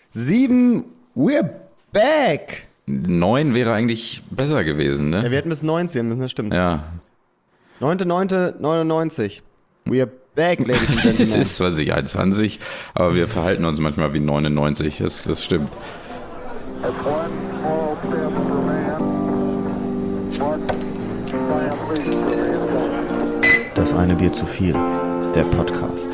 7, we're back. 9 wäre eigentlich besser gewesen, ne? Ja, wir hätten bis 19, das stimmt. Ja. 9.9.99. We're back, ladies and gentlemen. Es ist 2021, aber wir verhalten uns manchmal wie 99, das stimmt. Das eine Bier zu viel, der Podcast.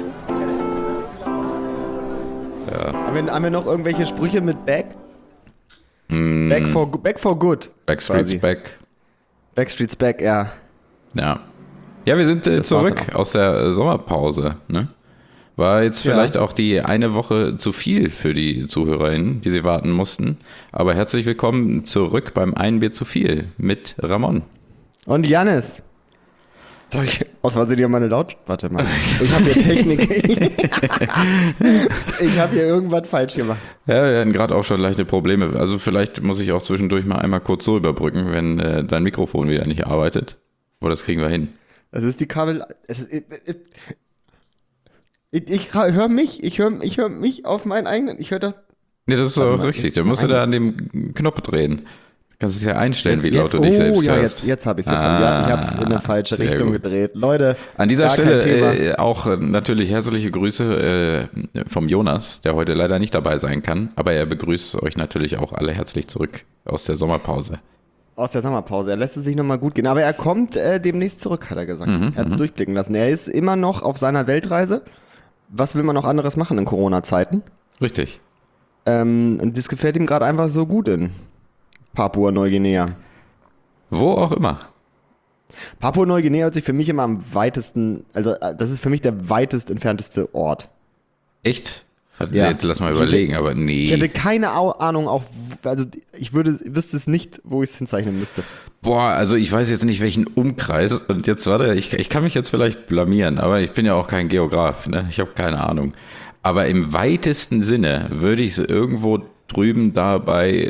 Ja. Haben wir noch irgendwelche Sprüche mit back? Back for good. Backstreet's quasi. back. Backstreet's back, ja. Ja. Ja, wir sind zurück aus der Sommerpause, ne? War jetzt vielleicht auch die eine Woche zu viel für die ZuhörerInnen, die sie warten mussten. Aber herzlich willkommen zurück beim Ein Bier zu viel mit Ramon. Und Jannis. Soll ich aus Versehen hier meine Warte mal. Ich habe hier Technik. Ich habe hier irgendwas falsch gemacht. Ja, wir hatten gerade auch schon leichte Probleme. Also vielleicht muss ich auch zwischendurch mal einmal kurz so überbrücken, wenn dein Mikrofon wieder nicht arbeitet. Aber das kriegen wir hin. Das ist die Kabel... Ich höre mich auf meinen eigenen... Ich höre das... Nee, das ist auch richtig. Da musst du da an dem Knopf drehen. Du kannst es ja einstellen, wie laut du dich selbst hörst. Jetzt habe ich es. Ja, ich habe es in eine falsche Richtung gedreht. Leute, an dieser Stelle auch natürlich herzliche Grüße vom Jonas, der heute leider nicht dabei sein kann. Aber er begrüßt euch natürlich auch alle herzlich zurück aus der Sommerpause. Aus der Sommerpause. Er lässt es sich nochmal gut gehen. Aber er kommt demnächst zurück, hat er gesagt. Er hat es durchblicken lassen. Er ist immer noch auf seiner Weltreise. Was will man noch anderes machen in Corona-Zeiten? Richtig. Und das gefällt ihm gerade einfach so gut in Papua-Neuguinea. Wo auch immer. Papua-Neuguinea hört sich für mich immer am weitesten, also das ist für mich der weitest entfernteste Ort. Echt? Ja. Jetzt lass mal überlegen, aber nee. Ich hätte keine Ahnung, auch, also ich wüsste es nicht, wo ich es hinzeichnen müsste. Boah, also ich weiß jetzt nicht, welchen Umkreis. Und jetzt, warte, ich kann mich jetzt vielleicht blamieren, aber ich bin ja auch kein Geograf, ne? Ich habe keine Ahnung. Aber im weitesten Sinne würde ich es irgendwo drüben da bei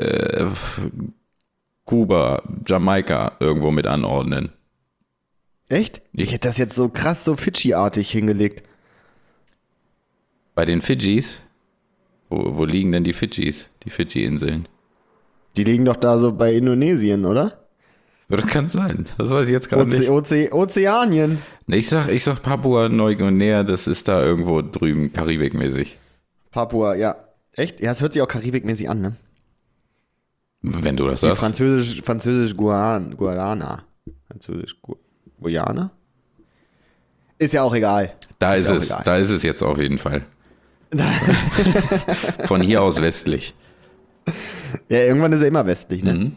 Kuba, Jamaika irgendwo mit anordnen. Echt? Ich hätte das jetzt so krass, so Fidschi-artig hingelegt. Bei den Fidschis? Wo liegen denn die Fidschis? Die Fidschi-Inseln? Die liegen doch da so bei Indonesien, oder? Das kann sein. Das weiß ich jetzt gerade nicht. Ozeanien. Ich sag Papua-Neuguinea, das ist da irgendwo drüben, karibikmäßig. Papua, ja. Echt? Ja, es hört sich auch karibikmäßig an, ne? Wenn du das Die sagst. Französisch Guayana. Französisch Guyana? Ist ja auch egal. Da ist es jetzt auf jeden Fall. Von hier aus westlich. Ja, irgendwann ist er immer westlich, ne?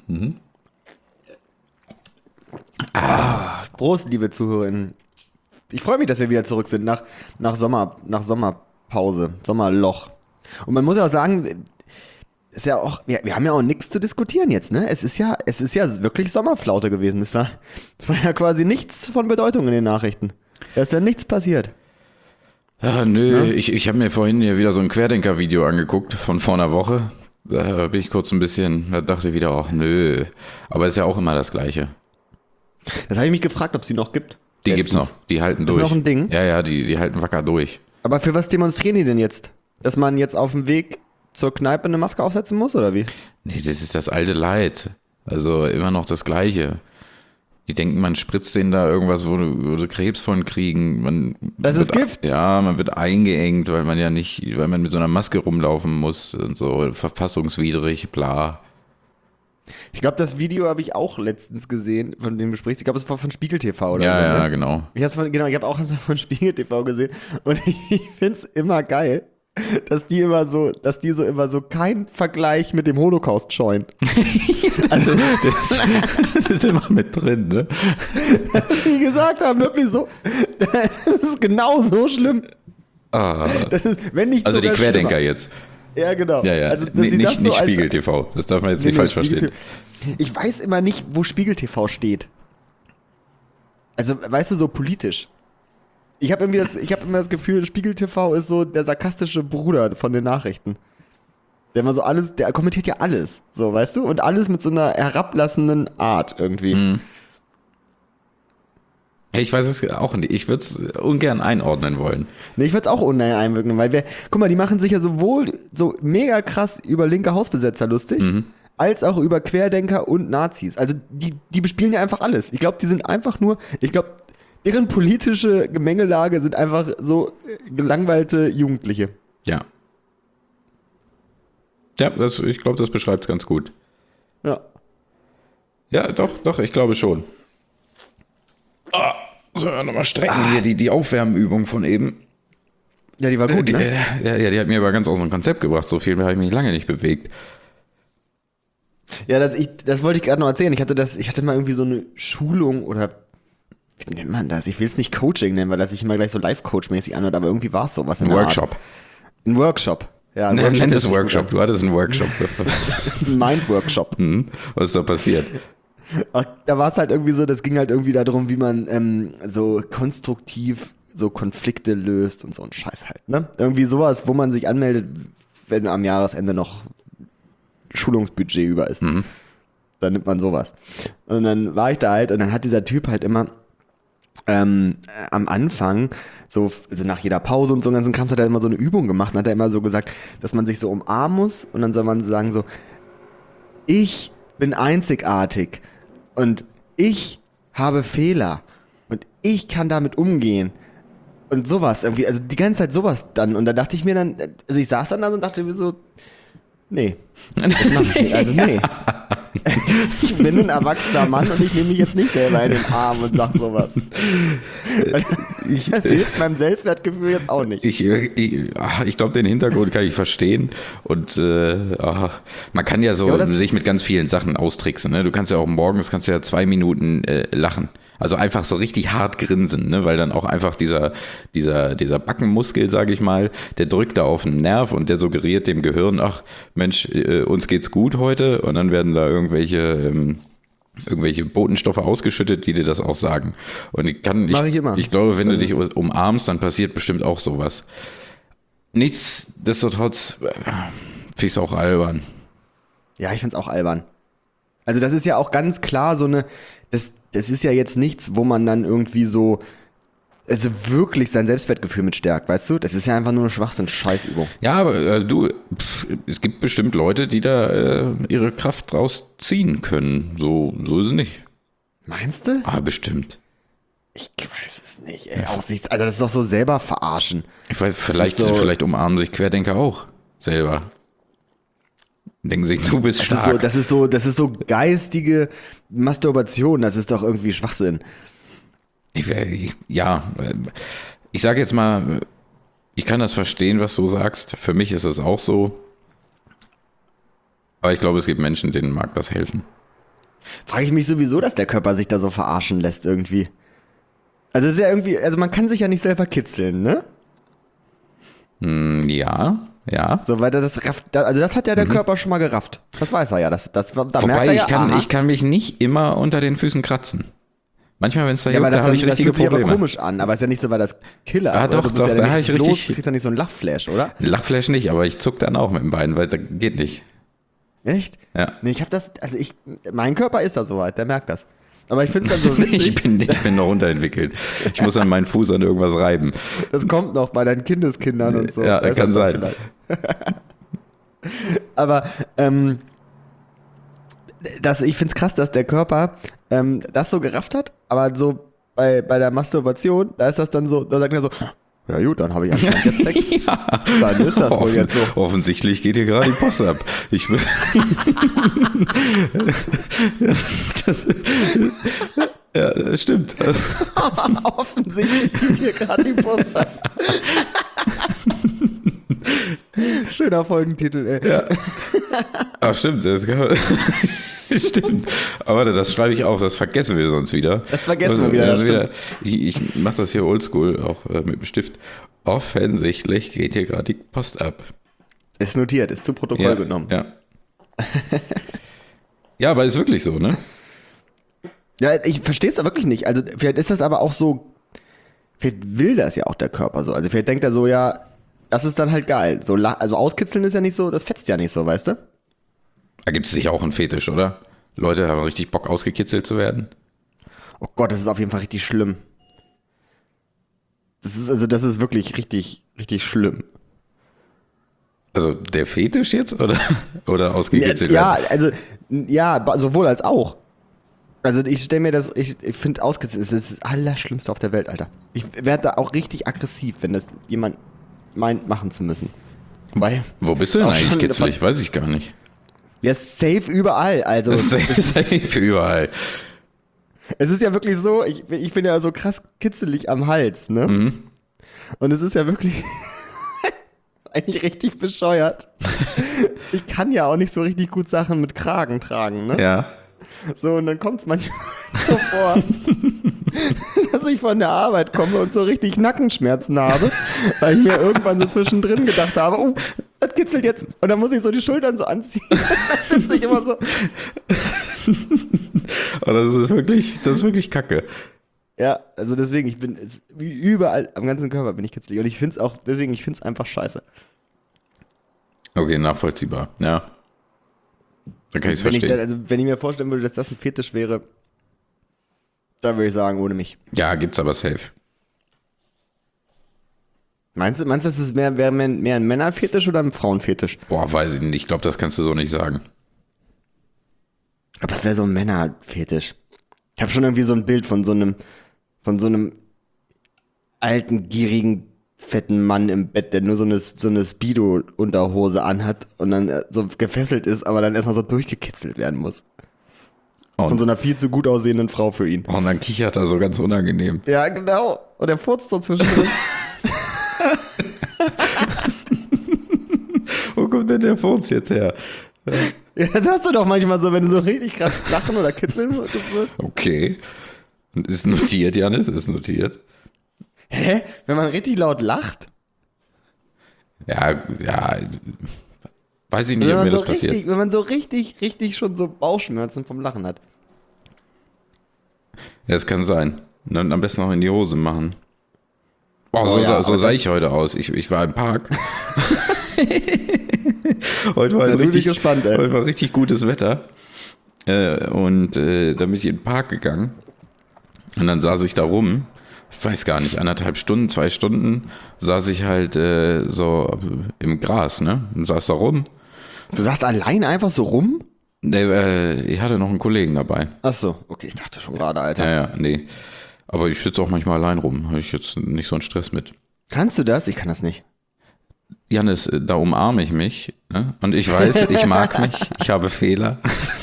Prost, liebe ZuhörerInnen. Ich freue mich, dass wir wieder zurück sind nach Sommerpause, Sommerloch. Und man muss ja auch sagen, ist ja auch, wir haben ja auch nichts zu diskutieren jetzt, ne? Es ist ja wirklich Sommerflaute gewesen. Es war ja quasi nichts von Bedeutung in den Nachrichten. Da ist ja nichts passiert. Ja, nö, Ja? ich habe mir vorhin hier wieder so ein Querdenker-Video angeguckt von vor einer Woche. Da bin ich kurz da dachte ich wieder auch, nö. Aber ist ja auch immer das Gleiche. Das habe ich mich gefragt, ob es die noch gibt. Die gibt's noch, die halten durch. Ist noch ein Ding? Ja, die halten wacker durch. Aber für was demonstrieren die denn jetzt? Dass man jetzt auf dem Weg zur Kneipe eine Maske aufsetzen muss, oder wie? Nee, das ist das alte Leid. Also immer noch das Gleiche. Die denken, man spritzt denen da irgendwas, wo du Krebs von kriegen. Das ist Gift. Ja, man wird eingeengt, weil man mit so einer Maske rumlaufen muss und so verfassungswidrig, bla. Ich glaube, das Video habe ich auch letztens gesehen, von dem du sprichst. Ich glaube, es war von Spiegel TV oder Ja, so. ja, Ne? genau. Ich habe auch von Spiegel TV gesehen. Und ich finde es immer geil, dass die so immer so keinen Vergleich mit dem Holocaust scheuen. Also, das ist immer mit drin, ne? Dass die gesagt haben, wirklich so, das ist genau so schlimm. Ah. Das ist, wenn nicht Also die sogar Querdenker schlimmer. jetzt. Ja, genau. Ja. Also, Nicht Spiegel TV. Das darf man jetzt nicht falsch verstehen. Ich weiß immer nicht, wo Spiegel TV steht. Also, weißt du, so politisch. Ich habe immer das Gefühl, Spiegel TV ist so der sarkastische Bruder von den Nachrichten. Der kommentiert ja alles, so, weißt du? Und alles mit so einer herablassenden Art irgendwie. Ich weiß es auch nicht. Ich würde es ungern einordnen wollen. Nee, ich würde es auch ungern einwirken, weil guck mal, die machen sich ja sowohl so mega krass über linke Hausbesetzer lustig, als auch über Querdenker und Nazis. Also die bespielen ja einfach alles. Ich glaube, die sind einfach nur, deren politische Gemengelage sind einfach so gelangweilte Jugendliche. Ja. Ja, ich glaube, das beschreibt es ganz gut. Ja. Ja, doch, ich glaube schon. So, nochmal strecken hier die Aufwärmübung von eben. Ja, die war gut, ne? Die hat mir aber ganz aus dem Konzept gebracht. So viel habe ich mich lange nicht bewegt. Ja, das wollte ich gerade noch erzählen. Ich hatte mal irgendwie so eine Schulung oder wie nennt man das? Ich will es nicht Coaching nennen, weil das sich immer gleich so Live-Coach-mäßig anhört, aber irgendwie war es sowas in Ein der Workshop. Art. Ein Workshop. Ja, ein Nenn es Workshop. Du hattest einen Workshop. Ein Mind-Workshop. Was ist da passiert? Ach, da war es halt irgendwie so, das ging halt irgendwie darum, wie man so konstruktiv so Konflikte löst und so ein Scheiß halt, ne? Irgendwie sowas, wo man sich anmeldet, wenn am Jahresende noch Schulungsbudget über ist. Dann nimmt man sowas. Und dann war ich da halt und dann hat dieser Typ halt immer am Anfang, so also nach jeder Pause und so einen ganzen Kram, hat er immer so eine Übung gemacht und hat er immer so gesagt, dass man sich so umarmen muss und dann soll man sagen so, ich bin einzigartig und ich habe Fehler und ich kann damit umgehen und sowas irgendwie, also die ganze Zeit sowas dann und da dachte ich mir dann, also ich saß dann da und dachte mir so, nee, das mach ich nicht, also nee. Ich bin ein erwachsener Mann und ich nehme mich jetzt nicht selber in den Arm und sag sowas. Das hilft meinem Selbstwertgefühl jetzt auch nicht. Ich glaube, den Hintergrund kann ich verstehen. Und man kann ja so sich mit ganz vielen Sachen austricksen. Ne? Du kannst ja auch morgens 2 Minuten lachen. Also einfach so richtig hart grinsen, ne? Weil dann auch einfach dieser Backenmuskel, sage ich mal, der drückt da auf den Nerv und der suggeriert dem Gehirn, ach Mensch, uns geht's gut heute und dann werden da irgendwelche Botenstoffe ausgeschüttet, die dir das auch sagen. Und ich glaube, wenn du dich umarmst, dann passiert bestimmt auch sowas. Nichtsdestotrotz finde ich es auch albern. Ja, ich finde es auch albern. Also das ist ja auch ganz klar so eine, das ist ja jetzt nichts, wo man dann irgendwie so, also wirklich sein Selbstwertgefühl mit stärkt, weißt du? Das ist ja einfach nur eine Schwachsinn-Scheißübung. Ja, aber es gibt bestimmt Leute, die da ihre Kraft draus ziehen können. So ist es nicht. Meinst du? Ah, bestimmt. Ich weiß es nicht, ey. Auch sich, also das ist doch so selber verarschen. Ich weiß, vielleicht umarmen sich Querdenker auch selber. Denken sich, du bist stark. Das ist so geistige Masturbation. Das ist doch irgendwie Schwachsinn. Ich sage jetzt mal, ich kann das verstehen, was du sagst. Für mich ist es auch so. Aber ich glaube, es gibt Menschen, denen mag das helfen. Frage ich mich sowieso, dass der Körper sich da so verarschen lässt irgendwie. Also es ist ja irgendwie, also man kann sich ja nicht selber kitzeln, ne? Ja. So, weil das rafft, also das hat ja der Körper schon mal gerafft. Das weiß er ja. Da Wobei, merkt er ja, ich kann mich nicht immer unter den Füßen kratzen. Manchmal, wenn es da juckt, da habe ich richtige Probleme. Das fühlt sich aber Probleme. komisch an, aber es ist ja nicht so, weil das Killer. Ah, doch, da habe ich richtig. Du kriegst ja nicht so einen Lachflash, oder? Ein Lachflash nicht, aber ich zuck dann auch mit dem Bein, weil das geht nicht. Echt? Ja. Nee, mein Körper ist da soweit, der merkt das. Aber ich finde es dann so witzig. Ich bin noch unterentwickelt. Ich muss an meinen Fuß an irgendwas reiben. Das kommt noch bei deinen Kindeskindern und so. Ja, das kann sein. Aber ich finde es krass, dass der Körper das so gerafft hat, aber so bei der Masturbation, da ist das dann so, da sagt er so, ja gut, dann habe ich anscheinend jetzt Sex. Ja. Dann ist das wohl jetzt so. Offensichtlich geht hier gerade die Post ab. Ja, das stimmt. Offensichtlich geht hier gerade die Post ab. Schöner Folgentitel, ey. Ja. Ach, stimmt. Stimmt. Aber warte, das schreibe ich auf, das vergessen wir sonst wieder. Das vergessen wir wieder. Ich mache das hier oldschool, auch mit dem Stift. Offensichtlich geht hier gerade die Post ab. Ist notiert, ist zu Protokoll genommen. Ja. Ja, aber ist wirklich so, ne? Ja, ich verstehe es da wirklich nicht. Also vielleicht ist das aber auch so, vielleicht will das ja auch der Körper so. Also vielleicht denkt er so, ja, das ist dann halt geil. So, also auskitzeln ist ja nicht so, das fetzt ja nicht so, weißt du? Da gibt es sicher auch einen Fetisch, oder? Leute haben richtig Bock, ausgekitzelt zu werden. Oh Gott, das ist auf jeden Fall richtig schlimm. Das ist wirklich richtig, richtig schlimm. Also der Fetisch jetzt oder ausgekitzelt Ja, werden? also, ja, sowohl als auch. Also ich stelle mir ich finde ausgekitzelt ist das Allerschlimmste auf der Welt, Alter. Ich werde da auch richtig aggressiv, wenn das jemand meint, machen zu müssen. Wo bist du denn eigentlich kitzelig? Weiß ich gar nicht. Ja, safe überall. Also, Das ist safe überall. es ist ja wirklich so, ich bin ja so krass kitzelig am Hals, ne? Mhm. Und es ist ja wirklich eigentlich richtig bescheuert. Ich kann ja auch nicht so richtig gut Sachen mit Kragen tragen, ne? Ja. So, und dann kommt es manchmal so vor, dass ich von der Arbeit komme und so richtig Nackenschmerzen habe, weil ich mir irgendwann so zwischendrin gedacht habe, oh, das kitzelt jetzt. Und dann muss ich so die Schultern so anziehen. Dann sitze ich immer so. Aber das ist wirklich kacke. Ja, also deswegen, wie überall am ganzen Körper bin ich kitzelig. Und ich finde es einfach scheiße. Okay, nachvollziehbar. Ja. Da kann ich es verstehen. Wenn ich mir vorstellen würde, dass das ein Fetisch wäre, dann würde ich sagen, ohne mich. Ja, gibt's aber safe. Meinst du, das ist mehr ein Männerfetisch oder ein Frauenfetisch? Boah, weiß ich nicht. Ich glaube, das kannst du so nicht sagen. Aber das wäre so ein Männerfetisch. Ich habe schon irgendwie so ein Bild von so einem alten, gierigen, fetten Mann im Bett, der nur so eine Speedo-Unterhose anhat und dann so gefesselt ist, aber dann erstmal so durchgekitzelt werden muss. Von so einer viel zu gut aussehenden Frau für ihn. Und dann kichert er so ganz unangenehm. Ja, genau. Und er furzt so zwischendrin. Wo kommt denn der Furz jetzt her? Ja, das hast du doch manchmal so, wenn du so richtig krass lachen oder kitzeln wirst. Okay. Ist notiert, Janis, ist notiert. Hä? Wenn man richtig laut lacht? Ja, weiß ich nicht, ob mir das passiert. Wenn man so richtig schon so Bauchschmerzen vom Lachen hat. Ja, es kann sein. Und dann am besten auch in die Hose machen. Boah, so sah ich heute aus. Ich war im Park. Heute war richtig gutes Wetter. Und da bin ich in den Park gegangen. Und dann saß ich da rum. Ich weiß gar nicht, 1,5 Stunden, 2 Stunden saß ich halt so im Gras, ne? Und saß da rum. Du saßt allein einfach so rum? Ich hatte noch einen Kollegen dabei. Ach so, okay, ich dachte schon gerade, Alter. Ja, nee. Aber ich sitze auch manchmal allein rum. Habe ich jetzt nicht so einen Stress mit. Kannst du das? Ich kann das nicht. Janis, da umarme ich mich. Ne? Und ich weiß, ich mag mich. Ich habe Fehler.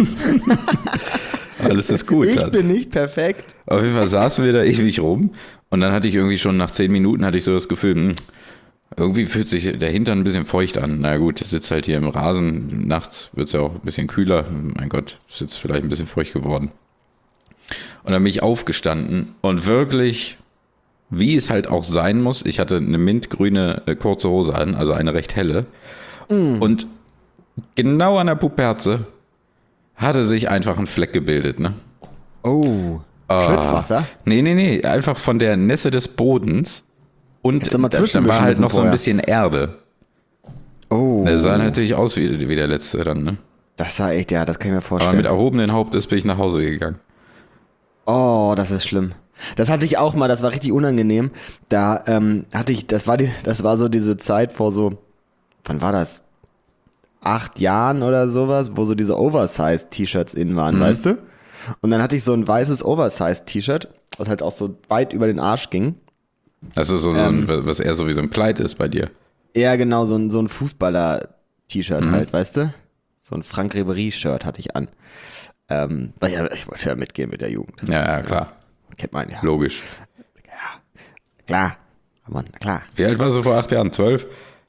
Alles ist gut. Ich bin nicht perfekt. Auf jeden Fall saßen wir da ewig rum. Und dann hatte ich irgendwie schon nach 10 Minuten hatte ich so das Gefühl, irgendwie fühlt sich der Hintern ein bisschen feucht an. Na gut, ich sitze halt hier im Rasen. Nachts wird es ja auch ein bisschen kühler. Mein Gott, ist jetzt vielleicht ein bisschen feucht geworden. Und dann bin ich aufgestanden und wirklich, wie es halt auch sein muss, ich hatte eine mintgrüne kurze Hose an, also eine recht helle. Und genau an der Puperze hatte sich einfach ein Fleck gebildet, ne? Oh, Schwitzwasser? Nee, einfach von der Nässe des Bodens. Und da war halt noch so ein bisschen Erde. Oh. Der sah natürlich aus wie der letzte dann, ne? Das sah echt, ja, das kann ich mir vorstellen. Aber mit erhobenen Hauptes bin ich nach Hause gegangen. Oh, das ist schlimm. Das hatte ich auch mal, das war richtig unangenehm. Da das war so diese Zeit vor so, wann war das? 8 Jahren oder sowas, wo so diese Oversize-T-Shirts in waren, weißt du? Und dann hatte ich so ein weißes Oversize-T-Shirt, was halt auch so weit über den Arsch ging. Also so was eher so wie so ein Kleid ist bei dir. Ja, genau, so ein Fußballer-T-Shirt halt, weißt du? So ein Frank Ribéry-Shirt hatte ich an. Weil ich wollte ja mitgehen mit der Jugend. Ja, klar. Kennt man ja. Logisch. Ja, klar. Mann, klar. Wie alt warst du vor 8 Jahren? 12?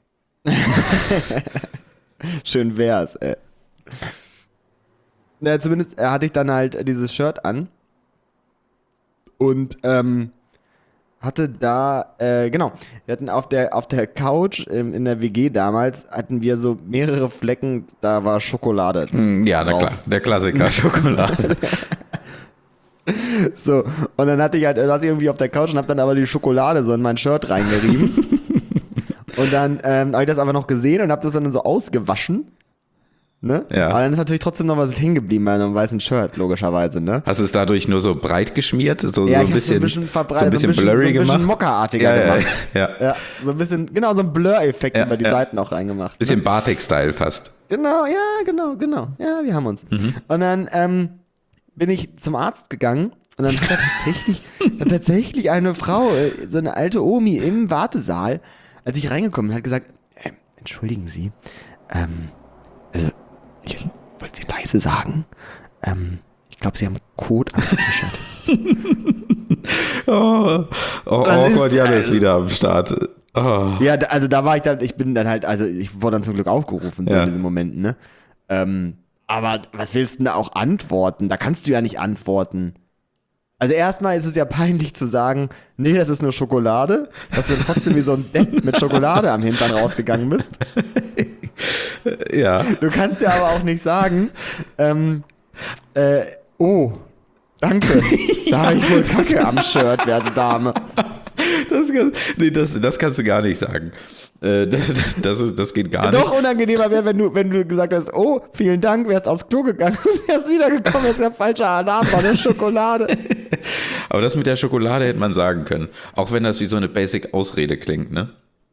Schön wär's, ey. Ja, zumindest hatte ich dann halt dieses Shirt an. Und, hatte da, genau, wir hatten auf der Couch in der WG damals, hatten wir so mehrere Flecken, da war Schokolade Ja, na klar, der Klassiker, Schokolade. So, und dann saß ich irgendwie auf der Couch und hab dann aber die Schokolade so in mein Shirt reingerieben. Und dann habe ich das aber noch gesehen und hab das dann so ausgewaschen. Ne? Ja. Aber dann ist natürlich trotzdem noch was hängen geblieben bei einem weißen Shirt, logischerweise, ne? Hast du es dadurch nur so breit geschmiert? So Ja, ein ich hab's so ein bisschen verbreitet, so ein bisschen blurry so ein gemacht? bisschen mockerartiger gemacht. Ja. So ein bisschen, genau, so ein Blur-Effekt Ja, über die ja. Seiten auch reingemacht. Bisschen Batik-Style fast. Genau, ja, genau. Ja, wir haben uns. Und dann bin ich zum Arzt gegangen und dann hat er tatsächlich eine Frau, so eine alte Omi im Wartesaal, als ich reingekommen bin, hat gesagt, entschuldigen Sie, also ich wollte Sie leise sagen, ich glaube, Sie haben Kot am T-Shirt. Oh Gott, Jan ist wieder am Start. Oh. Ja, also da war ich dann, ich wurde dann zum Glück aufgerufen, so in diesen Momenten, ne? Aber was willst du denn da auch antworten? Da kannst du ja nicht antworten. Also erstmal ist es ja peinlich zu sagen, nee, das ist nur Schokolade, dass du dann trotzdem wie so ein Depp mit Schokolade am Hintern rausgegangen bist. Ja. Du kannst ja aber auch nicht sagen, oh, danke, da habe ich wohl Kacke am Shirt, werte Dame. Das kannst du gar nicht sagen. Das geht gar nicht. Doch unangenehmer wäre, wenn du gesagt hast, oh, vielen Dank, wärst aufs Klo gegangen und wärst wiedergekommen, das ist ja falscher Alarm, war eine Schokolade. Aber das mit der Schokolade hätte man sagen können. Auch wenn das wie so eine Basic-Ausrede klingt, ne?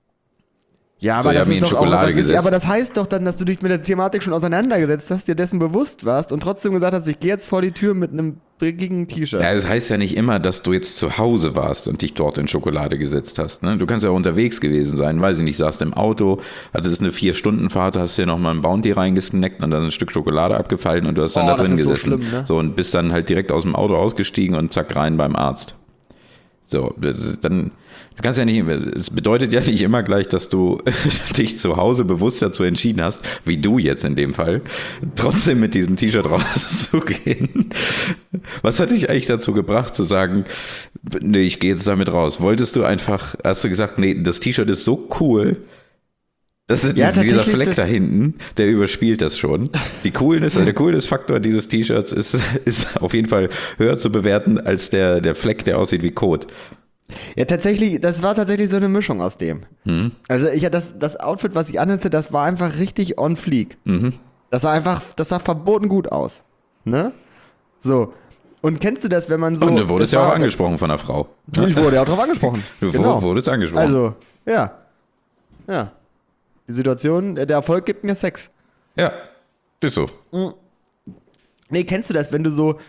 Ja, aber So, das ja, ist doch auch, Schokolade gesetzt. aber das heißt doch dann, dass du dich mit der Thematik schon auseinandergesetzt hast, dir dessen bewusst warst und trotzdem gesagt hast, ich gehe jetzt vor die Tür mit einem dreckigen T-Shirt. Ja, das heißt ja nicht immer, dass du jetzt zu Hause warst und dich dort in Schokolade gesetzt hast. Ne? Du kannst ja auch unterwegs gewesen sein, weiß ich nicht, saßt im Auto, hattest eine 4-Stunden-Fahrt, hast dir nochmal ein Bounty reingesnackt und dann ein Stück Schokolade abgefallen und du hast dann da drin das ist gesessen. so schlimm, ne? So, und bist dann halt direkt aus dem Auto ausgestiegen und zack rein beim Arzt. So, dann, du kannst ja nicht, es bedeutet ja nicht immer gleich, dass du dich zu Hause bewusst dazu entschieden hast, wie du jetzt in dem Fall, trotzdem mit diesem T-Shirt rauszugehen. Was hat dich eigentlich dazu gebracht, zu sagen, nee, ich gehe jetzt damit raus? Wolltest du einfach, hast du gesagt, nee, das T-Shirt ist so cool, das ist Ja, dieser tatsächlich, Fleck da hinten, der überspielt das schon. Der Coolness-Faktor dieses T-Shirts ist auf jeden Fall höher zu bewerten als der Fleck, der aussieht wie Kot. Ja, tatsächlich, das war tatsächlich so eine Mischung aus dem. Also das Outfit, was ich anhatte, das war einfach richtig on fleek. Das sah verboten gut aus. Ne? So. Und kennst du das, wenn man so... Und du wurdest das ja auch war- angesprochen von einer Frau. Ich wurde ja auch drauf angesprochen. Du Genau. wurdest angesprochen. Also, ja. Ja. Die Situation, der Erfolg gibt mir Sex. Ja, ist so. Nee, kennst du das, wenn du so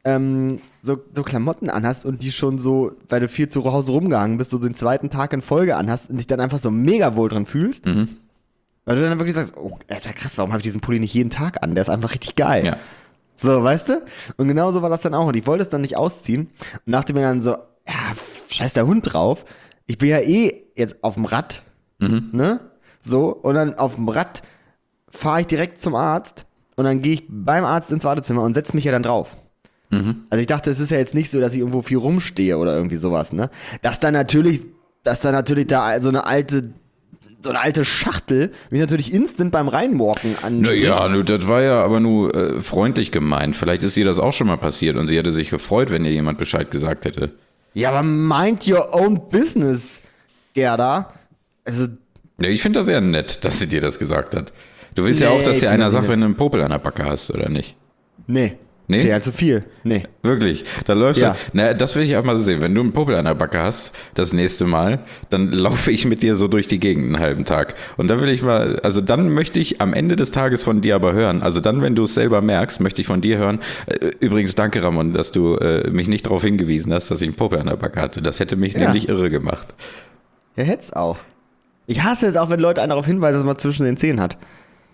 Klamotten anhast und die schon so, weil du viel zu Hause rumgehangen bist, so den zweiten Tag in Folge anhast und dich dann einfach so mega wohl drin fühlst? Weil du dann wirklich sagst, oh, Alter, krass, warum habe ich diesen Pulli nicht jeden Tag an? Der ist einfach richtig geil. Ja. So, weißt du? Und genau so war das dann auch. Und ich wollte es dann nicht ausziehen und dachte mir dann so, ja, scheiß der Hund drauf. Ich bin ja eh jetzt auf dem Rad, ne? So, und dann auf dem Rad fahre ich direkt zum Arzt und dann gehe ich beim Arzt ins Wartezimmer und setze mich ja dann drauf. Also ich dachte, es ist ja jetzt nicht so, dass ich irgendwo viel rumstehe oder irgendwie sowas, ne? Dass da natürlich da so eine alte Schachtel mich natürlich instant beim Reinwalken anspricht. Naja, das war ja aber nur freundlich gemeint. Vielleicht ist ihr das auch schon mal passiert und sie hätte sich gefreut, wenn ihr jemand Bescheid gesagt hätte. Ja, aber mind your own business, Gerda. Also, Nee, ich finde das sehr nett, dass sie dir das gesagt hat. Du willst ja Nee, auch, dass ich dir find einer das sagt, nicht wenn du einen Popel an der Backe hast, oder nicht? nee. Nee? Okay, zu viel. Nee. Wirklich, da läufst Ja. du. Na, das will ich auch mal sehen. Wenn du einen Popel an der Backe hast, das nächste Mal, dann laufe ich mit dir so durch die Gegend einen halben Tag. Und dann will ich mal, also dann möchte ich am Ende des Tages von dir aber hören. Also dann, wenn du es selber merkst, möchte ich von dir hören. Übrigens, danke Ramon, dass du mich nicht darauf hingewiesen hast, dass ich einen Popel an der Backe hatte. Das hätte mich nämlich irre gemacht. Ja, hätt's auch. Ich hasse es auch, wenn Leute einen darauf hinweisen, dass man zwischen den Zähnen hat.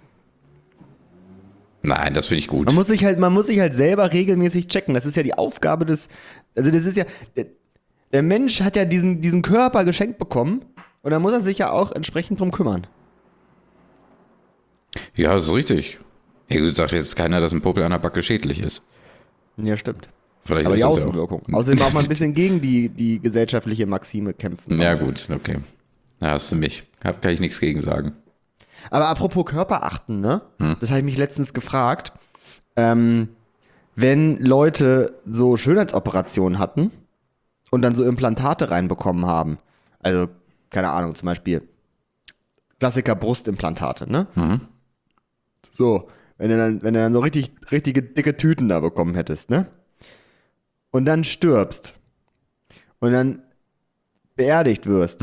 Nein, das finde ich gut. Man muss sich halt selber regelmäßig checken. Das ist ja die Aufgabe also das ist ja, der Mensch hat ja diesen Körper geschenkt bekommen und da muss er sich ja auch entsprechend drum kümmern. Ja, das ist richtig. Ja, gut, sagt jetzt keiner, dass ein Popel an der Backe schädlich ist. Ja, stimmt. Vielleicht Aber ist die das ja Außenwirkung. Außerdem auch mal ein bisschen gegen die gesellschaftliche Maxime kämpfen. Ja, gut, okay. Da hast du mich. Kann ich nichts gegen sagen. Aber apropos Körper achten, ne? Das habe ich mich letztens gefragt. Wenn Leute so Schönheitsoperationen hatten und dann so Implantate reinbekommen haben, also, keine Ahnung, zum Beispiel Klassiker Brustimplantate, ne? So, wenn du dann so richtige dicke Tüten da bekommen hättest, ne? Und dann stirbst. Und dann beerdigt wirst.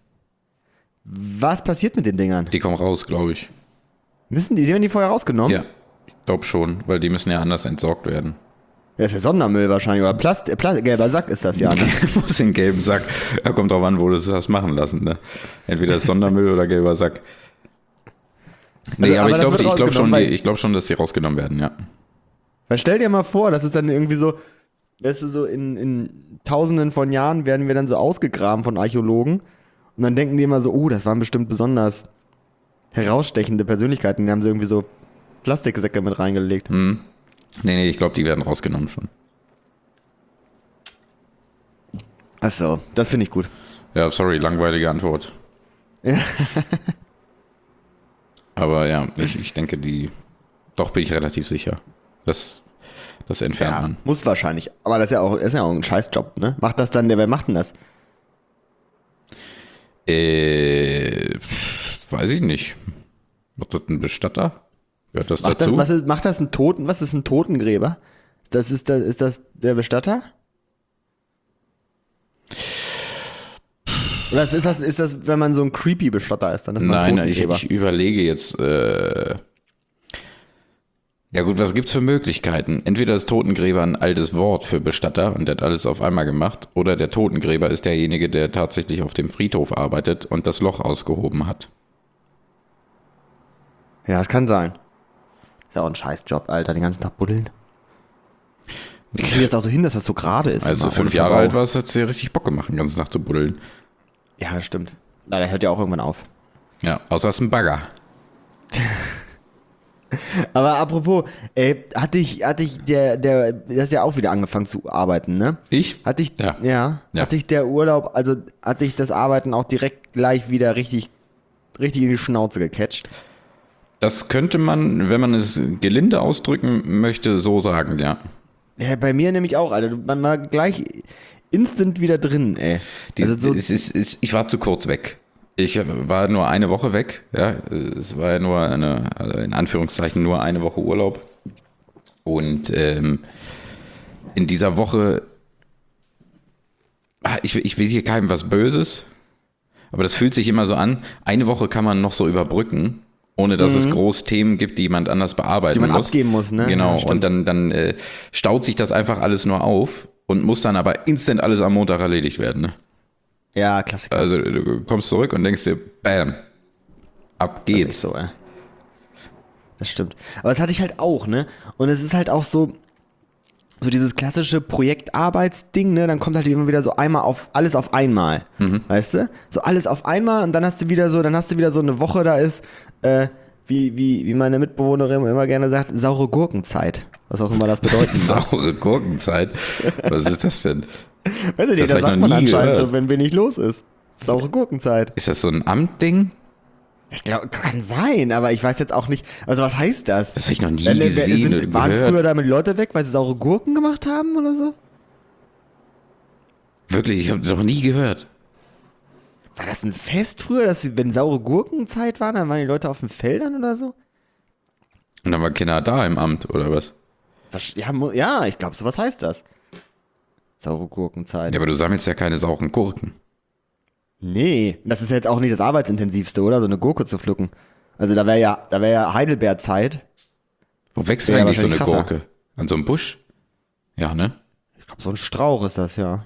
Was passiert mit den Dingern? Die kommen raus, glaube ich. Werden die vorher rausgenommen? Ja, ich glaube schon, weil die müssen ja anders entsorgt werden. Ja, ist ja Sondermüll wahrscheinlich. Oder gelber Sack ist das ja, ne? Muss den gelben Sack. Ja, kommt drauf an, wo du das machen lassen, ne? Entweder ist Sondermüll oder gelber Sack. Nee, Also, aber ich glaube schon, weil- ich glaub schon, dass die rausgenommen werden, ja. Weil stell dir mal vor, das ist dann irgendwie so, weißt du, so in Tausenden von Jahren werden wir dann so ausgegraben von Archäologen und dann denken die immer so, oh, das waren bestimmt besonders herausstechende Persönlichkeiten, die haben so irgendwie so Plastiksäcke mit reingelegt. Nee, ich glaube, die werden rausgenommen schon. Achso, das finde ich gut. Ja, sorry, langweilige Antwort. Ja. Aber ja, ich denke, doch bin ich relativ sicher. Das entfernt man. Muss wahrscheinlich. Aber das ist ja auch ein Scheißjob, ne? Macht das dann, wer macht denn das? Weiß ich nicht. Macht das ein Bestatter? Gehört das Macht dazu? macht das ein was ist ein Totengräber? Ist das der Bestatter? Oder ist das, wenn man so ein creepy Bestatter ist, dann ist man Nein, ich Totengräber? überlege jetzt. Ja gut, was gibt's für Möglichkeiten? Entweder ist Totengräber ein altes Wort für Bestatter und der hat alles auf einmal gemacht, oder der Totengräber ist derjenige, der tatsächlich auf dem Friedhof arbeitet und das Loch ausgehoben hat. Ja, das kann sein. Ist ja auch ein Scheißjob, Alter, den ganzen Tag buddeln. Wie kriegen die das auch so hin, dass das so gerade ist? Als du immer, 5 ohne Jahre Verbau? alt warst, hat es dir richtig Bock gemacht, den ganzen Tag zu buddeln. Ja, das stimmt. Na, der hört ja auch irgendwann auf. Ja, außer es ist ein Bagger. Aber apropos, hat dich der ist ja auch wieder angefangen zu arbeiten, ne? Ich? Hat dich, Ja. ja, Ja. hat dich der Urlaub, also hat dich das Arbeiten auch direkt gleich wieder richtig in die Schnauze gecatcht? Das könnte man, wenn man es gelinde ausdrücken möchte, so sagen, ja. Ja, bei mir nämlich auch, Alter. Man war gleich instant wieder drin, ey. Also so, Ich war zu kurz weg. Ich war nur eine Woche weg, ja. Es war ja nur also in Anführungszeichen nur eine Woche Urlaub. Und in dieser Woche, ich will hier keinem was Böses, aber das fühlt sich immer so an, eine Woche kann man noch so überbrücken, ohne dass es groß Themen gibt, die jemand anders bearbeiten die man muss. abgeben muss, ne? Genau, Ja, stimmt. und dann staut sich das einfach alles nur auf und muss dann aber instant alles am Montag erledigt werden. Ne? Ja, Klassiker. Also du kommst zurück und denkst dir, bam, ab Das ist geht's. so, ey. Das stimmt. Aber das hatte ich halt auch, ne? Und es ist halt auch so dieses klassische Projektarbeitsding, ne? Dann kommt halt immer wieder so alles auf einmal. Weißt du? So alles auf einmal und dann hast du wieder so eine Woche, da ist, wie meine Mitbewohnerin immer gerne sagt, saure Gurkenzeit. Was auch immer das bedeuten mag. Saure Gurkenzeit. Was ist das denn? Weißt du, Das das hab ich sagt noch man nie anscheinend gehört. so, wenn wenig los ist. Saure Gurkenzeit. Ist das so ein Amtding? Ich glaube, kann sein, aber ich weiß jetzt auch nicht. Also, was heißt das? Das habe ich noch nie gesehen oder Waren gehört. früher damit Leute weg, weil sie saure Gurken gemacht haben oder so? Wirklich, ich habe noch nie gehört. War das ein Fest früher, wenn saure Gurkenzeit war, dann waren die Leute auf den Feldern oder so? Und dann war keiner da im Amt, oder was? Ja, ich glaube, sowas heißt das. Saure Gurkenzeit. Ja, aber du sammelst ja keine sauren Gurken. Nee, das ist jetzt auch nicht das Arbeitsintensivste, oder? So eine Gurke zu pflücken. Also da wäre ja Heidelbeerzeit. Wo wächst Ja, eigentlich so eine wahrscheinlich krasser. Gurke? An so einem Busch? Ja, ne? Ich glaube, so ein Strauch ist das, ja.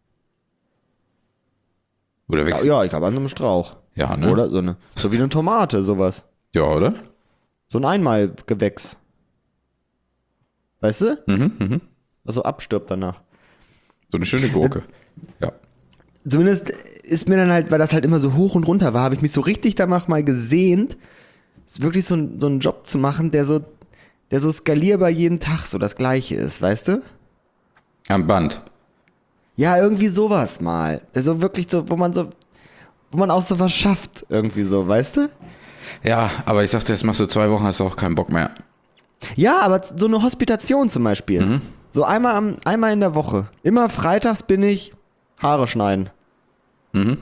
Oder wächst. Ja, ich glaube an so einem Strauch. Ja, ne? Oder? So wie eine Tomate, sowas. Ja, oder? So ein Einmalgewächs. Weißt du? Was so abstirbt danach. So eine schöne Gurke. Ja. Zumindest ist mir dann halt, weil das halt immer so hoch und runter war, habe ich mich so richtig danach mal gesehnt, wirklich so einen Job zu machen, der so skalierbar jeden Tag so das Gleiche ist, weißt du? Am Band. Ja, irgendwie sowas mal. Der so wirklich so, wo man auch so was schafft, irgendwie so, weißt du? Ja, aber ich sagte, jetzt machst du 2 Wochen, hast du auch keinen Bock mehr. Ja, aber so eine Hospitation zum Beispiel. So einmal in der Woche. Immer freitags bin ich Haare schneiden.